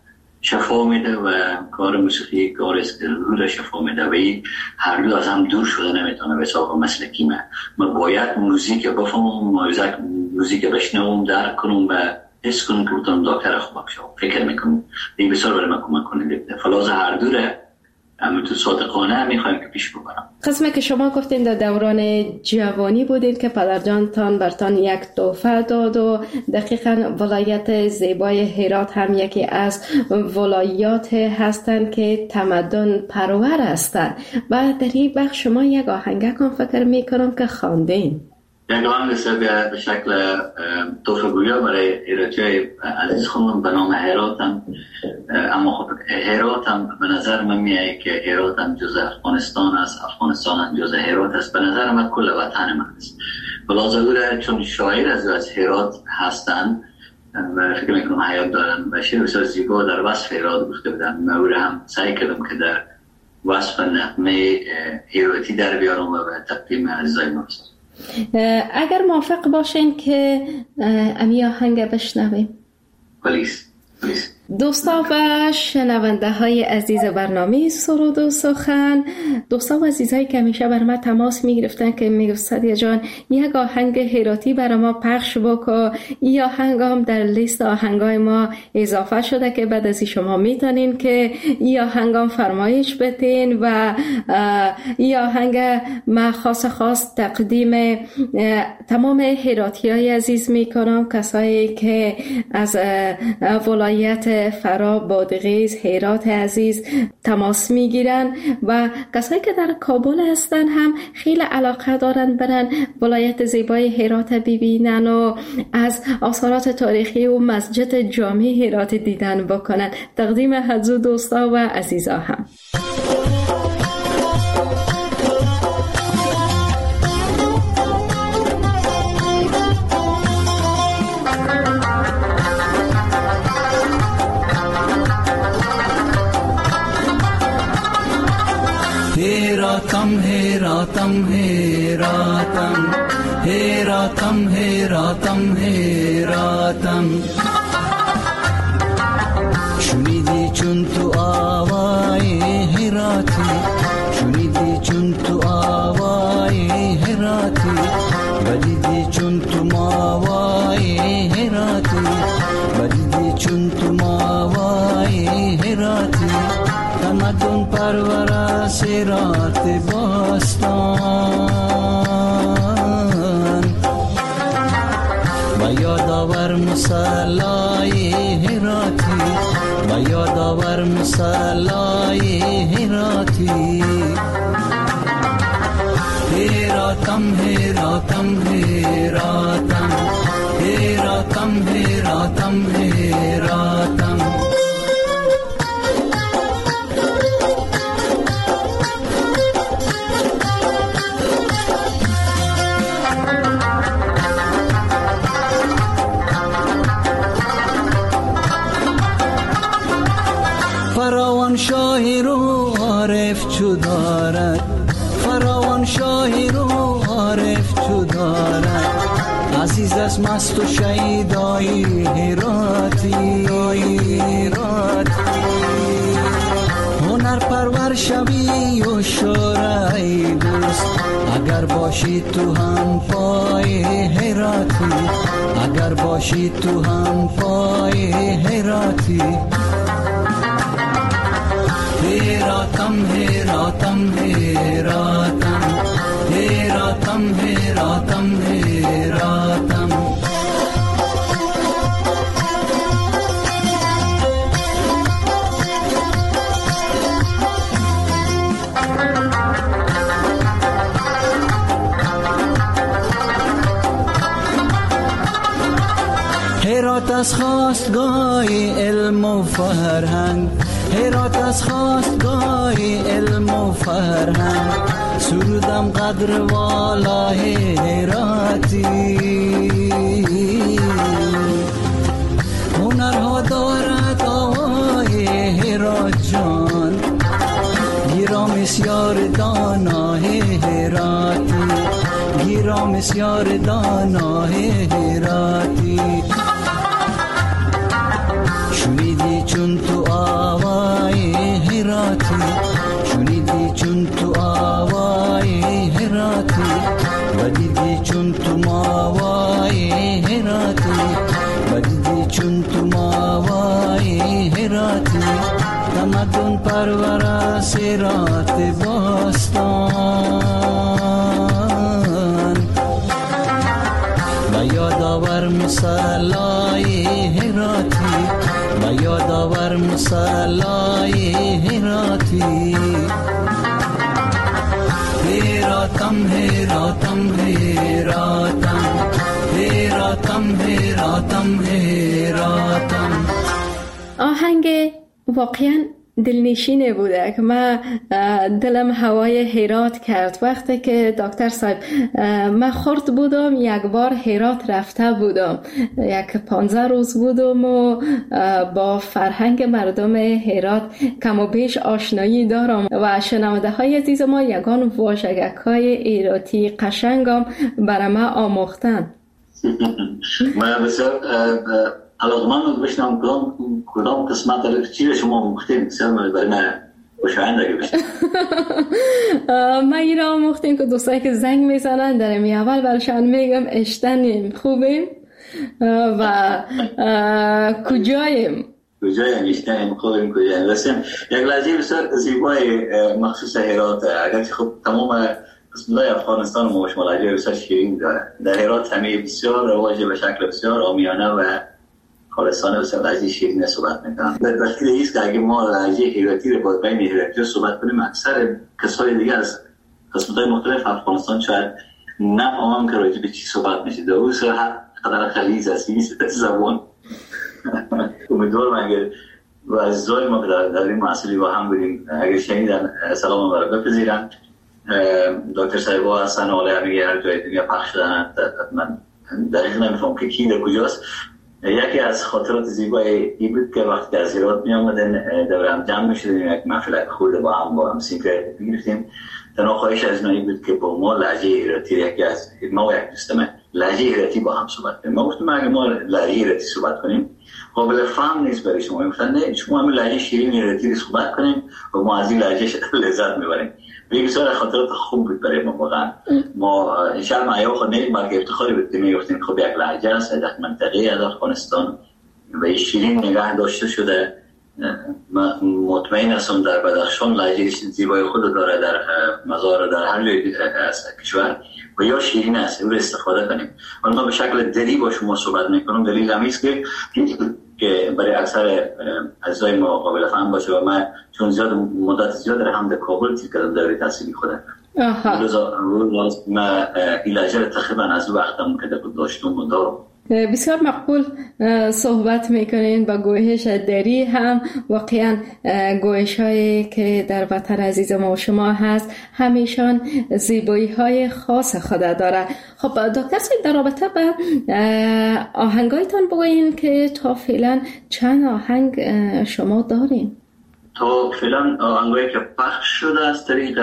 شفا میده و کار موسیقی کار است که روح را شفا میده و این هر دو از هم دور شده نمیتونه. به حساب مسلکی من من باید موزیک بفهمم، موزیک بشنوم، درک کنم و حس کنم که بتونم دکتر خوب بشم. فکر میکنم این بسیار برای من کمک کننده. فلاز هر دوره اما تو صادقانه میخوایم که پیش ببرم.
قسمه که شما گفتین در دوران جوانی بودین که پدرجانتان برتان یک تحفه داد و دقیقاً ولایت زیبای هرات هم یکی از ولایات هستند که تمدن پرور هستند و در این بخش شما یک آهنگک هم فکر میکنم که خواندین.
یک آهنگ به شکل تحفه گویا برای ایراجای عزیز خونم به نام هرات هم، اما خب هرات هم به نظر من میاد که هرات هم جز افغانستان است، افغانستان هم جز هرات است. به نظر من کل وطن من است. بلا ظهور چون شاعر از از هرات هستند و فکر میکنم حیات دارن و شعر بسیار زیبا در وصف هرات گفته بودن. من او هم سعی کردم که در وصف نغمه هراتی در بیارم و به تقدیم عزیزای ما است.
اگر موافق باشین که امی آهنگ بشنویم.
پلیس پلیس
دوستا و شنونده های عزیز برنامه سرود و سخن، دوستا و عزیزایی که همیشه بر ما تماس می گرفتن که می گفت سادیا جان یک آهنگ هراتی برای ما پخش بکن. این آهنگ هم در لیست آهنگای ما اضافه شده که بعد از شما میتونین که این آهنگ هم فرمایش بتین و این آهنگ ما خاص خاص تقدیم تمام هراتی های عزیز می کنم، کسایی که از ولایت فرا، بادغیس، هرات عزیز تماس میگیرن و کسایی که در کابل هستن هم خیلی علاقه دارن برن ولایت زیبای هرات ببینن و از آثارات تاریخی و مسجد جامع هرات دیدن بکنن. تقدیم حضور دوستا و عزیزا هم.
Heratam, Heratam, Heratam, Heratam, Heratam, Heratam. شنیدی چون تو آوای پرور سیرات باستان و یادآور مصلای هراتی و یادآور مصلای هراتی هراتم هراتم هراتم هراتم هراتم هراتم فراوان شاهی رو عارف چو دارد فراوان شاهی رو عارف چو دارد عزیز از مست و شیدای هراتی هنر پرور شوی و شورای دوست اگر باشی تو هم پای هراتی اگر باشی تو هم پای هراتی هراتم هراتم هراتم هراتم هراتم هراتم هرات از خواستگاه علم و فرهنگ هرات از خواستگاه علم و فرهنگ سرودم قدر والا هراتی هنرها دارد آوای هرات جان گیرا مسیار دانا هراتی گیرا مسیار دانا هراتی شنیدی چون تو آوای هراتی شنیدی چون تو آوای هراتی و دیدی چون تو ماوای هراتی و دیدی چون تو ماوای هراتی تمدن پرور سیرات باستان و یادآور مصلای هراتی و یادآور مصلای هراتی هراتم هراتم هراتم هراتم هراتم هراتم
آهنگ واقعا دلنشینه بوده که من دلم هوای هرات کرد. وقتی که دکتر صاحب من خرد بودم یک بار هرات رفته بودم، یک پانزده روز بودم و با فرهنگ مردم هرات کم و بیش آشنایی دارم و شنونده های عزیز ما یگان واژگک های ایراتی قشنگم برای من آموختن.
من بسیار علاقمند بشنم کدام کدام قسمت چی رو شما آموختین بسیار برای من خوشایند اگه بشنم.
من این را آموختیم که دوستایی که زنگ میزنن در امی اول برشان میگم اشتنیم خوبیم و کجاییم
کجاییم اشتنیم خوبیم کجاییم. رسیم یک لحظه بسیار زیبای مخصوص هرات اگرچه خب تمام قسمت‌های افغانستان ما شما لهجه بسیار شیرین داره. در هرات همه بسیار رواج به شکل بسیار عامیانه و خالصانه بسیار لهجه شیرین صحبت میکنن. در دلیل ایست که اگه ما لهجه هراتی رو با بین هراتی صحبت کنیم اکثر کسای دیگه از قسمت‌های مختلف افغانستان شاید نفهمن که راجع به چی صحبت میشه. دوست هر قدر خلیز است این زبان. امیدوارم اگر و عزیزای ما در این محصولی با هم بودیم اگر شنیدن سلام ما رو بپذیرن. دکتر صاحبا هستن و همه هر جای دنیا پخش شدن. من دقیق نمیفهم که کی در کجاست. یکی از خاطرات زیبای این بود که وقتی از هرات می آمدن دور هم جمع می شدیم یک محفل خورده با هم با هم سینکرت میگرفتیم. تنها خواهش از نایی بود که با ما لهجه هراتی یکی از ما و یک دوستم لهجه هراتی با هم صحبت کنیم. ما گفتم اگه ما لهجه هراتی صحبت کنیم قابل فهم نیست برای شما. گفتن نه شما همین لهجه شیرین هراتی صحبت کنیم و ما از این لهجه لذت میبریم. بسیار خاطرات خوب بود برای ما واقعا. ما ان شاء الله معیار خود نه بلکه افتخاری بود میگفتیم خب یک لهجه است در منطقه از افغانستان و شیرین نگاه داشته شده مطمئن هستم در بدخشان لهجه زیبای خود داره، در مزار، در هر جای از کشور و یا شیرین است، او استفاده کنیم. ولی ما به شکل دلی با شما صحبت میکنم. دلیل همین است که که برای اکثر عزیزای ما قابل فهم باشه و من چون زیاد مدت زیاد در هم در کابل تیر کردم دوره تحصیلی خودم. روز ما این لهجه تقریبا از وقتم که داشتم و دارم.
بسیار مقبول صحبت میکنین. با گویش دری هم واقعا گویش هایی که در وطن عزیز ما و شما هست همیشان زیبایی های خاص خود داره. خب دکتر صاحب در رابطه به آهنگایتان بگوین که تا فعلا چند آهنگ شما دارین؟
تا فعلا آهنگایی که پخش شده از طریق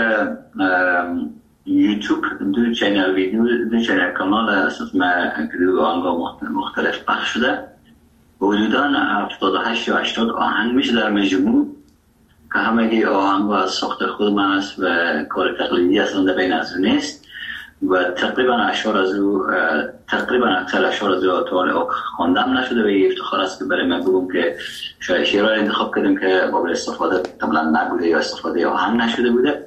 یوتیوب دو چینل ویدیو دو چینل کانال اساس ما دو آهنگا مختلف پخش شده. حدوداً هفتاد و هشت یا هشتاد آهنگ میشه در مجموع که همگی آهنگا از ساخت خود من است و کار تقلیدی اصلا بین از او نیست و تقریبا اشعار از او تقریبا اکثر اشعار از او تا خواندم نشده و یه افتخار است که برای من بگم که شاید شعرها انتخاب کردیم که قابل استفاده کاملا نبوده یا استفاده آهنگ نشده بوده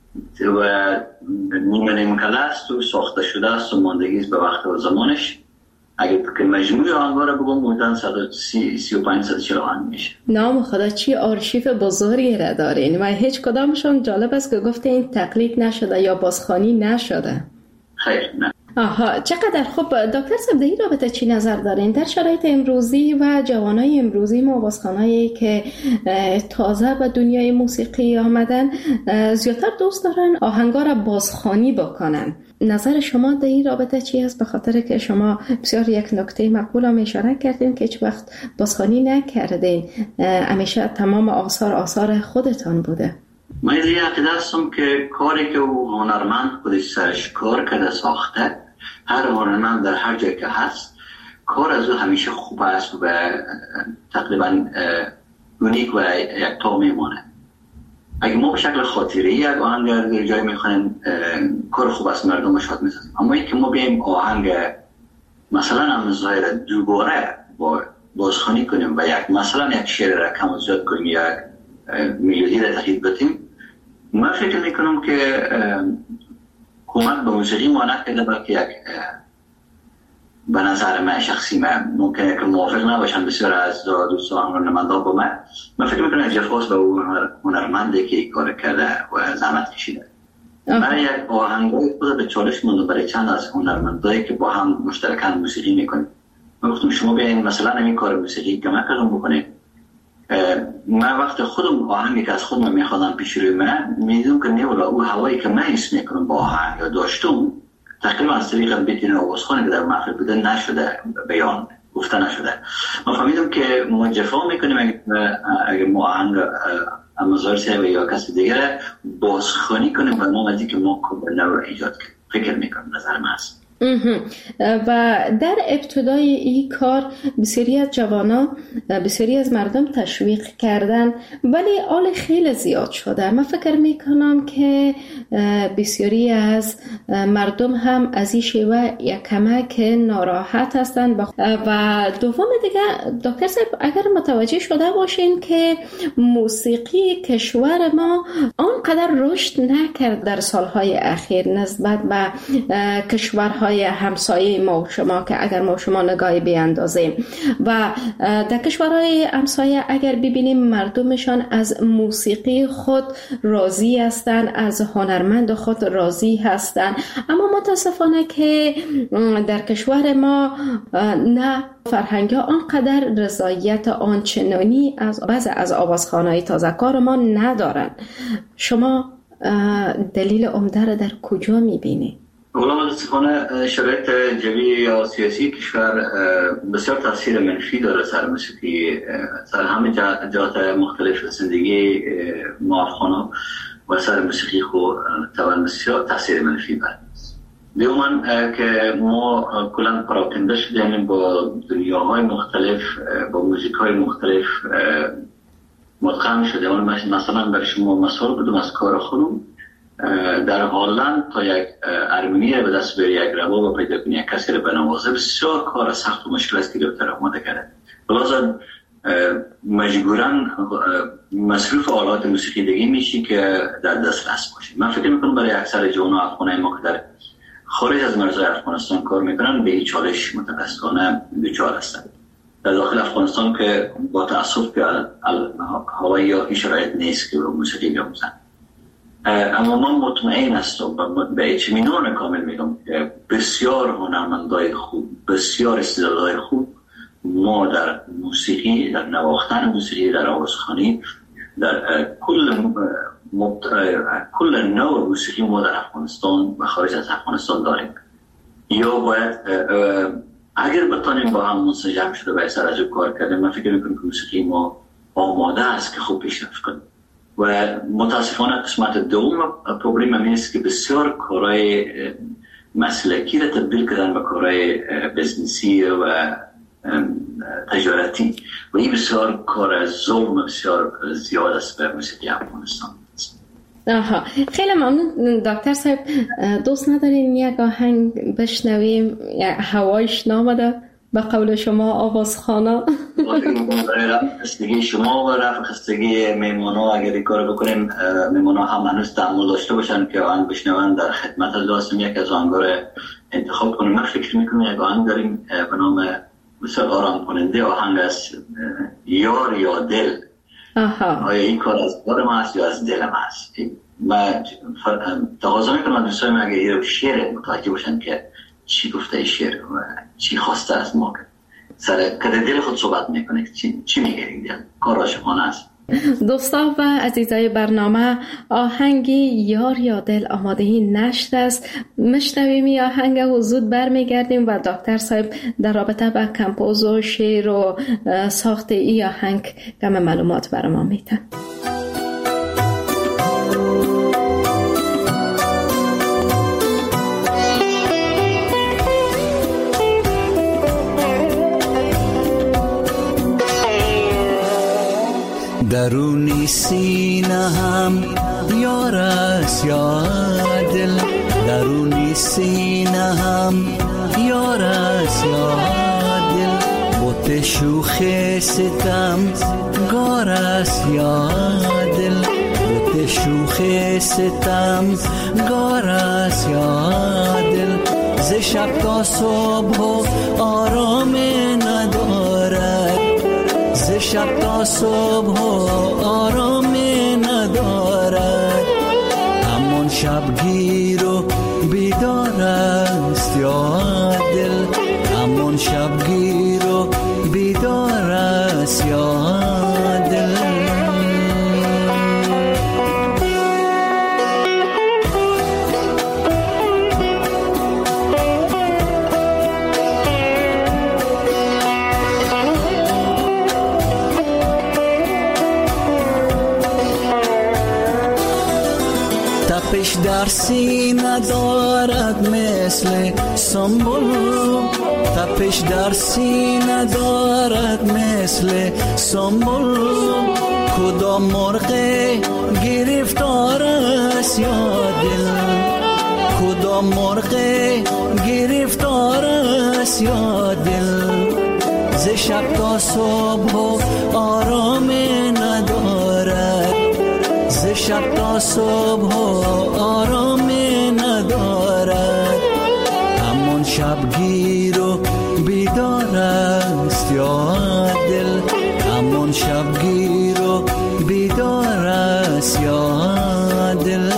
و نیمه نیمه کله است و ساخته شده است و ماندگی به وقت و زمانش. اگر که مجموعه آنها را بگم بودن صد و سی و پنج صد و چهل آهنگ میشه.
نام خدا چی آرشیف بزرگی را دارین و هیچ کدامشون جالب است که گفته این تقلید نشده یا بازخوانی نشده.
خیر نه.
آها چقدر خوب. دکتر صاحب در این رابطه چی نظر دارین؟ در شرایط امروزی و جوانای امروزی ما بازخوانایی که تازه به دنیای موسیقی آمدن زیادتر دوست دارن آهنگا را بازخوانی بکنن. نظر شما در این رابطه چی است؟ به خاطر که شما بسیار یک نکته مقبول هم اشاره کردین که هیچ وقت بازخوانی نکردین، همیشه تمام آثار آثار خودتان بوده.
من از این عقیده هستم که کاری که او هنرمند خودش سرش کار کرده ساخته، هر هنرمند در هر جای که هست کار از او همیشه خوب است و تقریبا اونیک و یک تا میمانه. اگه ما به شکل خاطری یک آهنگ در جای میخوانیم کار خوب است، مردم شاد میسازیم. اما این که ما بیم آهنگ مثلا هم ظاهر دوباره با بازخوانی کنیم و یک مثلا یک شعر را کم و زیاد کنیم، یک میلودی را تقلید بتیم، من فکر میکنم که کمک به موسیقی ما نکرده، بلکه یک به نظر من شخصی من ممکنه که موافق نباشن بسیار از دوستان هنرمندان با من من فکر میکنم جفاس به اون هنرمنده که این کار کرده و زحمت کشیده. من یک آهنگای خود به چالش مونده برای چند از هنرمندایی که با هم مشترکاً موسیقی میکنیم. من گفتم شما بیاین مثلا همین کار موسیقی که من کردم بکنید. من وقت خودم آهنگی که از خودم میخوادم پیش روی من میدونم که نیولا او هوایی که من حس میکنم با آهنگ یا داشتم تقریبا از طریق بیتین آوازخوانی که در محفل بوده نشده، بیان گفته نشده. من فهمیدم که ما جفا میکنیم اگر ما آهنگ امازار صاحب یا کسی دیگر بازخوانی کنیم و نام ازی که ما کمبرنه رو ایجاد کنیم. فکر میکنم نظر من هست.
و در ابتدای این کار بسیاری از جوانا بسیاری از مردم تشویق کردن ولی آل خیلی زیاد شده. من فکر میکنم که بسیاری از مردم هم از این شیوه یک کمک ناراحت هستند. و دوم دیگه دکتر صاحب اگر متوجه شده باشین که موسیقی کشور ما آنقدر رشد نکرد در سالهای اخیر نسبت به کشورهای همسایه ما و شما که اگر ما و شما نگاهی بیاندازیم و در کشورهای همسایه اگر ببینیم مردمشان از موسیقی خود راضی هستند، از هنرمند خود راضی هستند، اما متاسفانه که در کشور ما نه فرهنگ ها آنقدر رضایت آنچنانی از بعض از آوازخوان‌های تازه‌کار ما ندارن. شما دلیل عمده را در کجا می‌بینید؟
اولا متاسفانه شرایط جوی یا سیاسی کشور بسیار تاثیر منفی داره سر موسیقی، سر همه جهات مختلف زندگی ما افغانا و سر موسیقی خود طبعا بسیار تاثیر منفی داره. دوما که ما کلا پراکنده شدیم با دنیاهای مختلف، با موزیک‌های مختلف متقن شدیم. مثلا برای شما مثال بدم از کار خودم، در هلند تا یک ارمنی را به دست بری، یک رباب پیدا کنی، یک کسی را بنوازه بسیار کار سخت و مشکل است که دکتر آماده کرده. لازم مجبوراً مصرف آلات موسیقیدگی میشی که در دسترس باشه. من فکر میکنم برای اکثر جوانان افغانای ما که در خارج از مرزهای افغانستان کار میکنن به این چالش متاسفانه دچار هستند. در داخل افغانستان که با تأسف که هوایی یا این شرایط نیست که موسیقی بیاموزن، اما من مطمئن هستم و به اطمینان کامل میگم که بسیار هنرمندای خوب، بسیار استعدادهای خوب ما در موسیقی، در نواختن موسیقی، در آوازخوانی، در کل مبت... کل نوع موسیقی ما در افغانستان و خارج از افغانستان داریم. یا باید اگر بتانیم با هم منسجم شده و سر از کار کردیم، من فکر میکنم که موسیقی ما آماده است که خوب پیشرفت کنیم. و متاسفانه قسمت دوم پروبلم هم است که بسیار کارهای مسلکی را تبدیل کردن به کارهای بزنسی و تجارتی و این بسیار کار ظلم بسیار زیاد است به موسیقی افغانستان.
آها، خیلی ممنون دکتر صاحب. دوست ندارین یک آهنگ بشنویم؟ هوایش نامده به قول شما آوازخوانا. خستگی شما و رفت خستگی میمونا اگر این کار بکنیم، میمونا هم هنوز تحمل داشته باشن که آهنگ بشنون. در خدمت از داستم یک از آهنگا رو انتخاب کنیم. من فکر میکنم یک آهنگ داریم به نام بسیار آرام کننده، آهنگ از یار یا دل. آها. آیا این کار از کار ما است یا از دل ما است؟ من تقاضا میکنم دوستان اگه این شعر متوجه باشن که چی گفته شعر و چی خواسته از ما، سر کده دل خود صحبت میکنه، چی, چی میگه این دل؟ کار شما است. دوستان و عزیزای برنامه، آهنگی یار یا دل آمادهی نشر است. مشنویم این آهنگ و زود برمیگردیم و دکتر صاحب در رابطه با کمپوز و شعر و ساخت این آهنگ کم معلومات برای ما میتن.
درونی سینه هم یار است یا دل، درونی سینه هم یار است یا دل، بوت شوخ ستم گار است یا دل، بوت شوخ ستم گار است یا دل، ز شب تا صبح آرام ندارد، ز شب تا صبح آرام ندارد، همون شبگیر و بیدار است یا دل، همون شبگیر و بیدار است یا دل. تپش در سینه دارد مثل سنبل، تپش در سینه دارد مثل سنبل، کدام مرغ گرفتار است یا دل، کدام مرغ گرفتار است یا دل، ز شب تا صبح آرام ندارد، ز شب تا صبح آرام ندارد، همون شبگیر و بیدار است یا دل، همون شبگیر و بیدار است یا دل.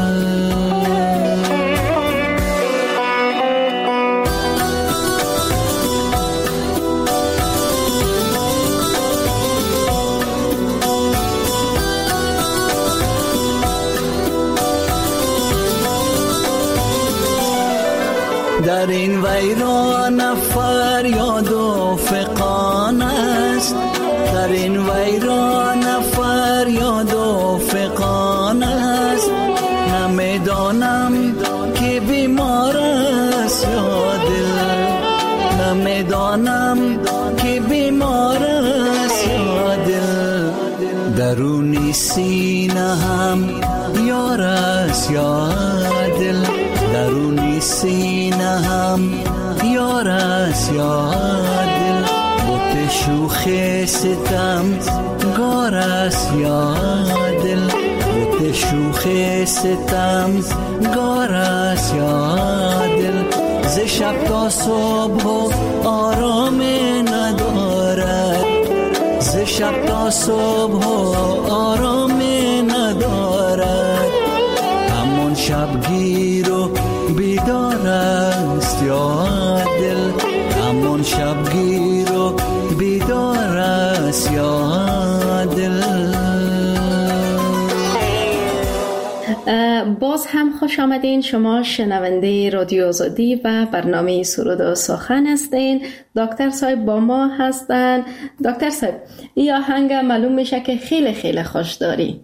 در این ویران فریاد و فغان است، در این ویران فریاد و فغان است، نمیدانم که بیمار است یا دل، نمیدانم که بیمار است یا دل، درونی سینه هم یار است یا دل، درونی سینه هم یار است یا دل، بوت بوت شوخ ستم گار است یا دل، بوت شوخ ستم گار است یا دل، ز شب تا صبح آرام ندارد، ز شب تا صبح آرام ندارد، همون شبگیر و بیدار است یا دل، همون شبگیر و بیدار است یا دل.
باز هم خوش آمدین. شما شنونده رادیو آزادی و برنامه سرود و سخن هستین. دکتر صاحب با ما هستن. دکتر صاحب این آهنگ معلوم میشه که خیلی خیلی خوش داری.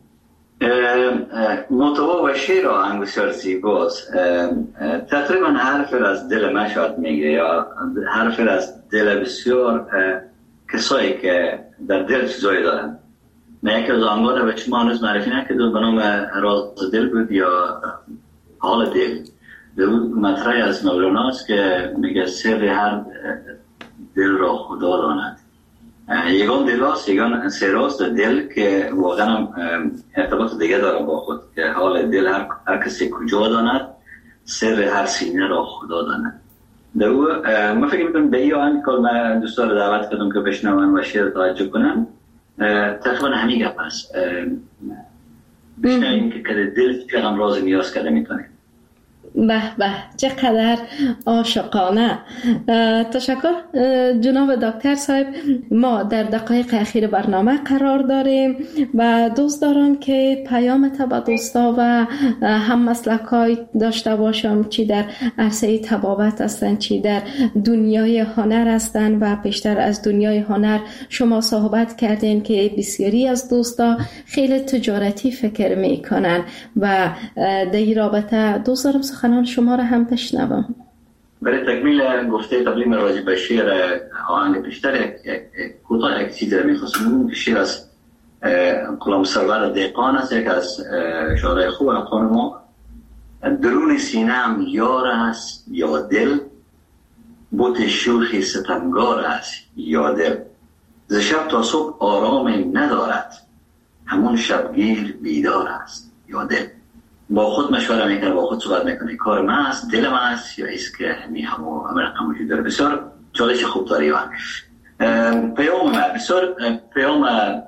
مطوع و شعر آهنگ بسیار زیباست. تقریبا حرف از دل من شاید میگه یا حرف از دل بسیار کسایی که در دل چیزایی دارن. من یکی از آهنگا رو به شما هنوز معرفی نکردم، به نام راز دل بود یا حال دل. در اون مطرح از مولاناست که میگه سر هر دل را خدا داند. یگان دل هست، یگان سراست دل که واقعا ارتباط دیگه داره با خود، که حال دل هر, هر کسی کجا داند، سر هر سینه را خدا داند. در او من فکر میکنم به این آهنگ که من دوستان رو دعوت کردم که بشنون و شعر توجه کنم، تقریبا همین گپ است. بشنویم که که دل چقدر راز نیاز کرده میتونه.
به به چقدر عاشقانه. تشکر جناب دکتر صاحب. ما در دقایق اخیر برنامه قرار داریم و دوست دارم که پیام تا به دوستا و هم مسلکای داشته باشم، چی در عرصه طبابت هستن، چی در دنیای هنر هستن و بیشتر از دنیای هنر شما صحبت کردین که بسیاری از دوستا خیلی تجارتی فکر میکنن و در این رابطه دوست دارم سخنان شما را هم بشنوم.
برای تکمیل گفته قبلی من راجع به شعر آهنگ پیشتر کوتاه یک چیزی را می‌خواستم بگم که شعر از غلام سرور دهقان است، یک از شاعرای خوب افغان ما. درون سینه‌ام یار است یا دل، بوت شوخ ستمگار است یا دل، ز شب تا صبح آرام ندارد، همون شبگیر بیدار است یا دل. با خود مشوره میکنه، با خود صحبت میکنه، کار من است، دل من است یا ایست که همی همو همه رقم وجود داره. بسیار چالش خوب داری و پیام من بسیار پیام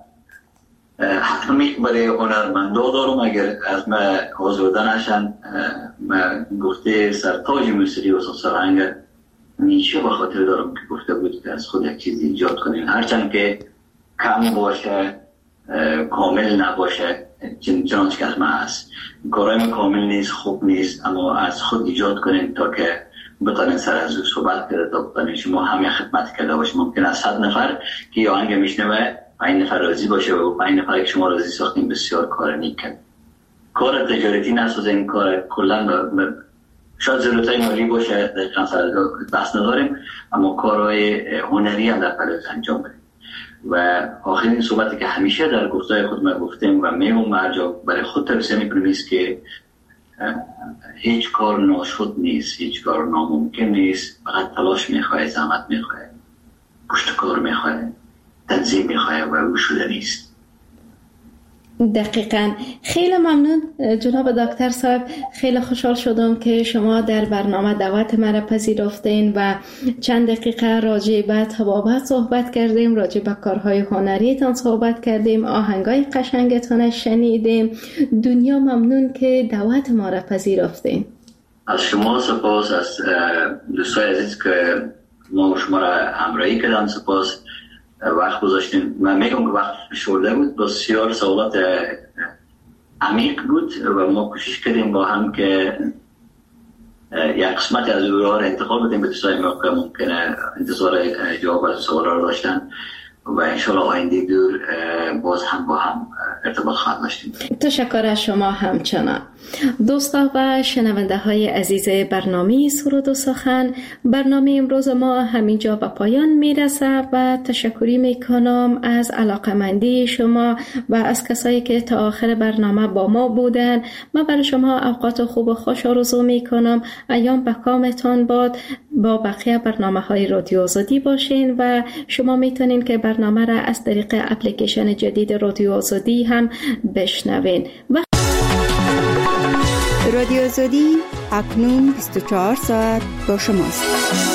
همیک برای هنرمندا دارم. اگر از من آزرده نشن، من گفته سرتاج موسیقی و سرهنگ نیچه به خاطر دارم که گفته بود که از خود یک چیزی ایجاد کنیم، هرچند که کم باشه، کامل نباشه، چنانچه که از من هست. کارهای کامل نیست، خوب نیست، اما از خود ایجاد کنیم تا که بتانین سر از او صحبت کرده، تا بتانین شما همه خدمت کرده باشه. ممکن است صد نفر که یه آهنگ میشنوه پنج نفر راضی باشه و پنج نفر که شما راضی ساختین بسیار کار نیک کرد. کار تجارتی نسازین، کار کلا شاید ضرورتای مالی باشه، دقیقا سر بحث نداریم، اما کارهای هنری هم در پلوز انجام بدیم. و آخرین صحبتی که همیشه در گفتای خود ما گفتیم و میمون مرجع برای خود توصیه میکنیم است که هیچ کار ناشد نیست، هیچ کار ناممکن نیست، فقط تلاش میخواه، زحمت میخواه، پشت کار میخواه، تنظیم میخواه و او شده نیست.
دقیقاً. خیلی ممنون جناب دکتر صاحب. خیلی خوشحال شدم که شما در برنامه دعوت مرا پذیرفتین و چند دقیقه راجع به طبابت صحبت کردیم، راجع به کارهای هنریتان صحبت کردیم، آهنگای قشنگتان شنیدیم. دنیا ممنون که دعوت ما را پذیرفتین.
از شما سپاس، از دوستای عزیز که ما شما را همراهی کردن سپاس، وقت گذاشتیم. من میگم که وقت شورده بود، بسیار سوالات عمیق بود و ما کوشش کردیم با هم که یک قسمت از او را انتقال بدیم به دوستای ما که ممکنه انتظار جواب از سوال را داشتن و انشاءالله آینده دور باز هم با هم ارتباط خواهد داشتیم.
تشکر از شما همچنان. دوستا و شنونده های عزیز برنامه سرود و سخن، برنامه امروز ما همینجا به پایان میرسه و تشکری میکنم از علاقمندی شما و از کسایی که تا آخر برنامه با ما بودن. من برای شما اوقات خوب و خوش آرزو میکنم. ایام به کامتان باد. با بقیه برنامه های رادیو آزادی باشین و شما میتونین که برنامه را از طریق اپلیکیشن جدید رادیو آزادی هم بشنوین. و
رادیو آزادی اکنون بیست و چهار ساعت با شماست.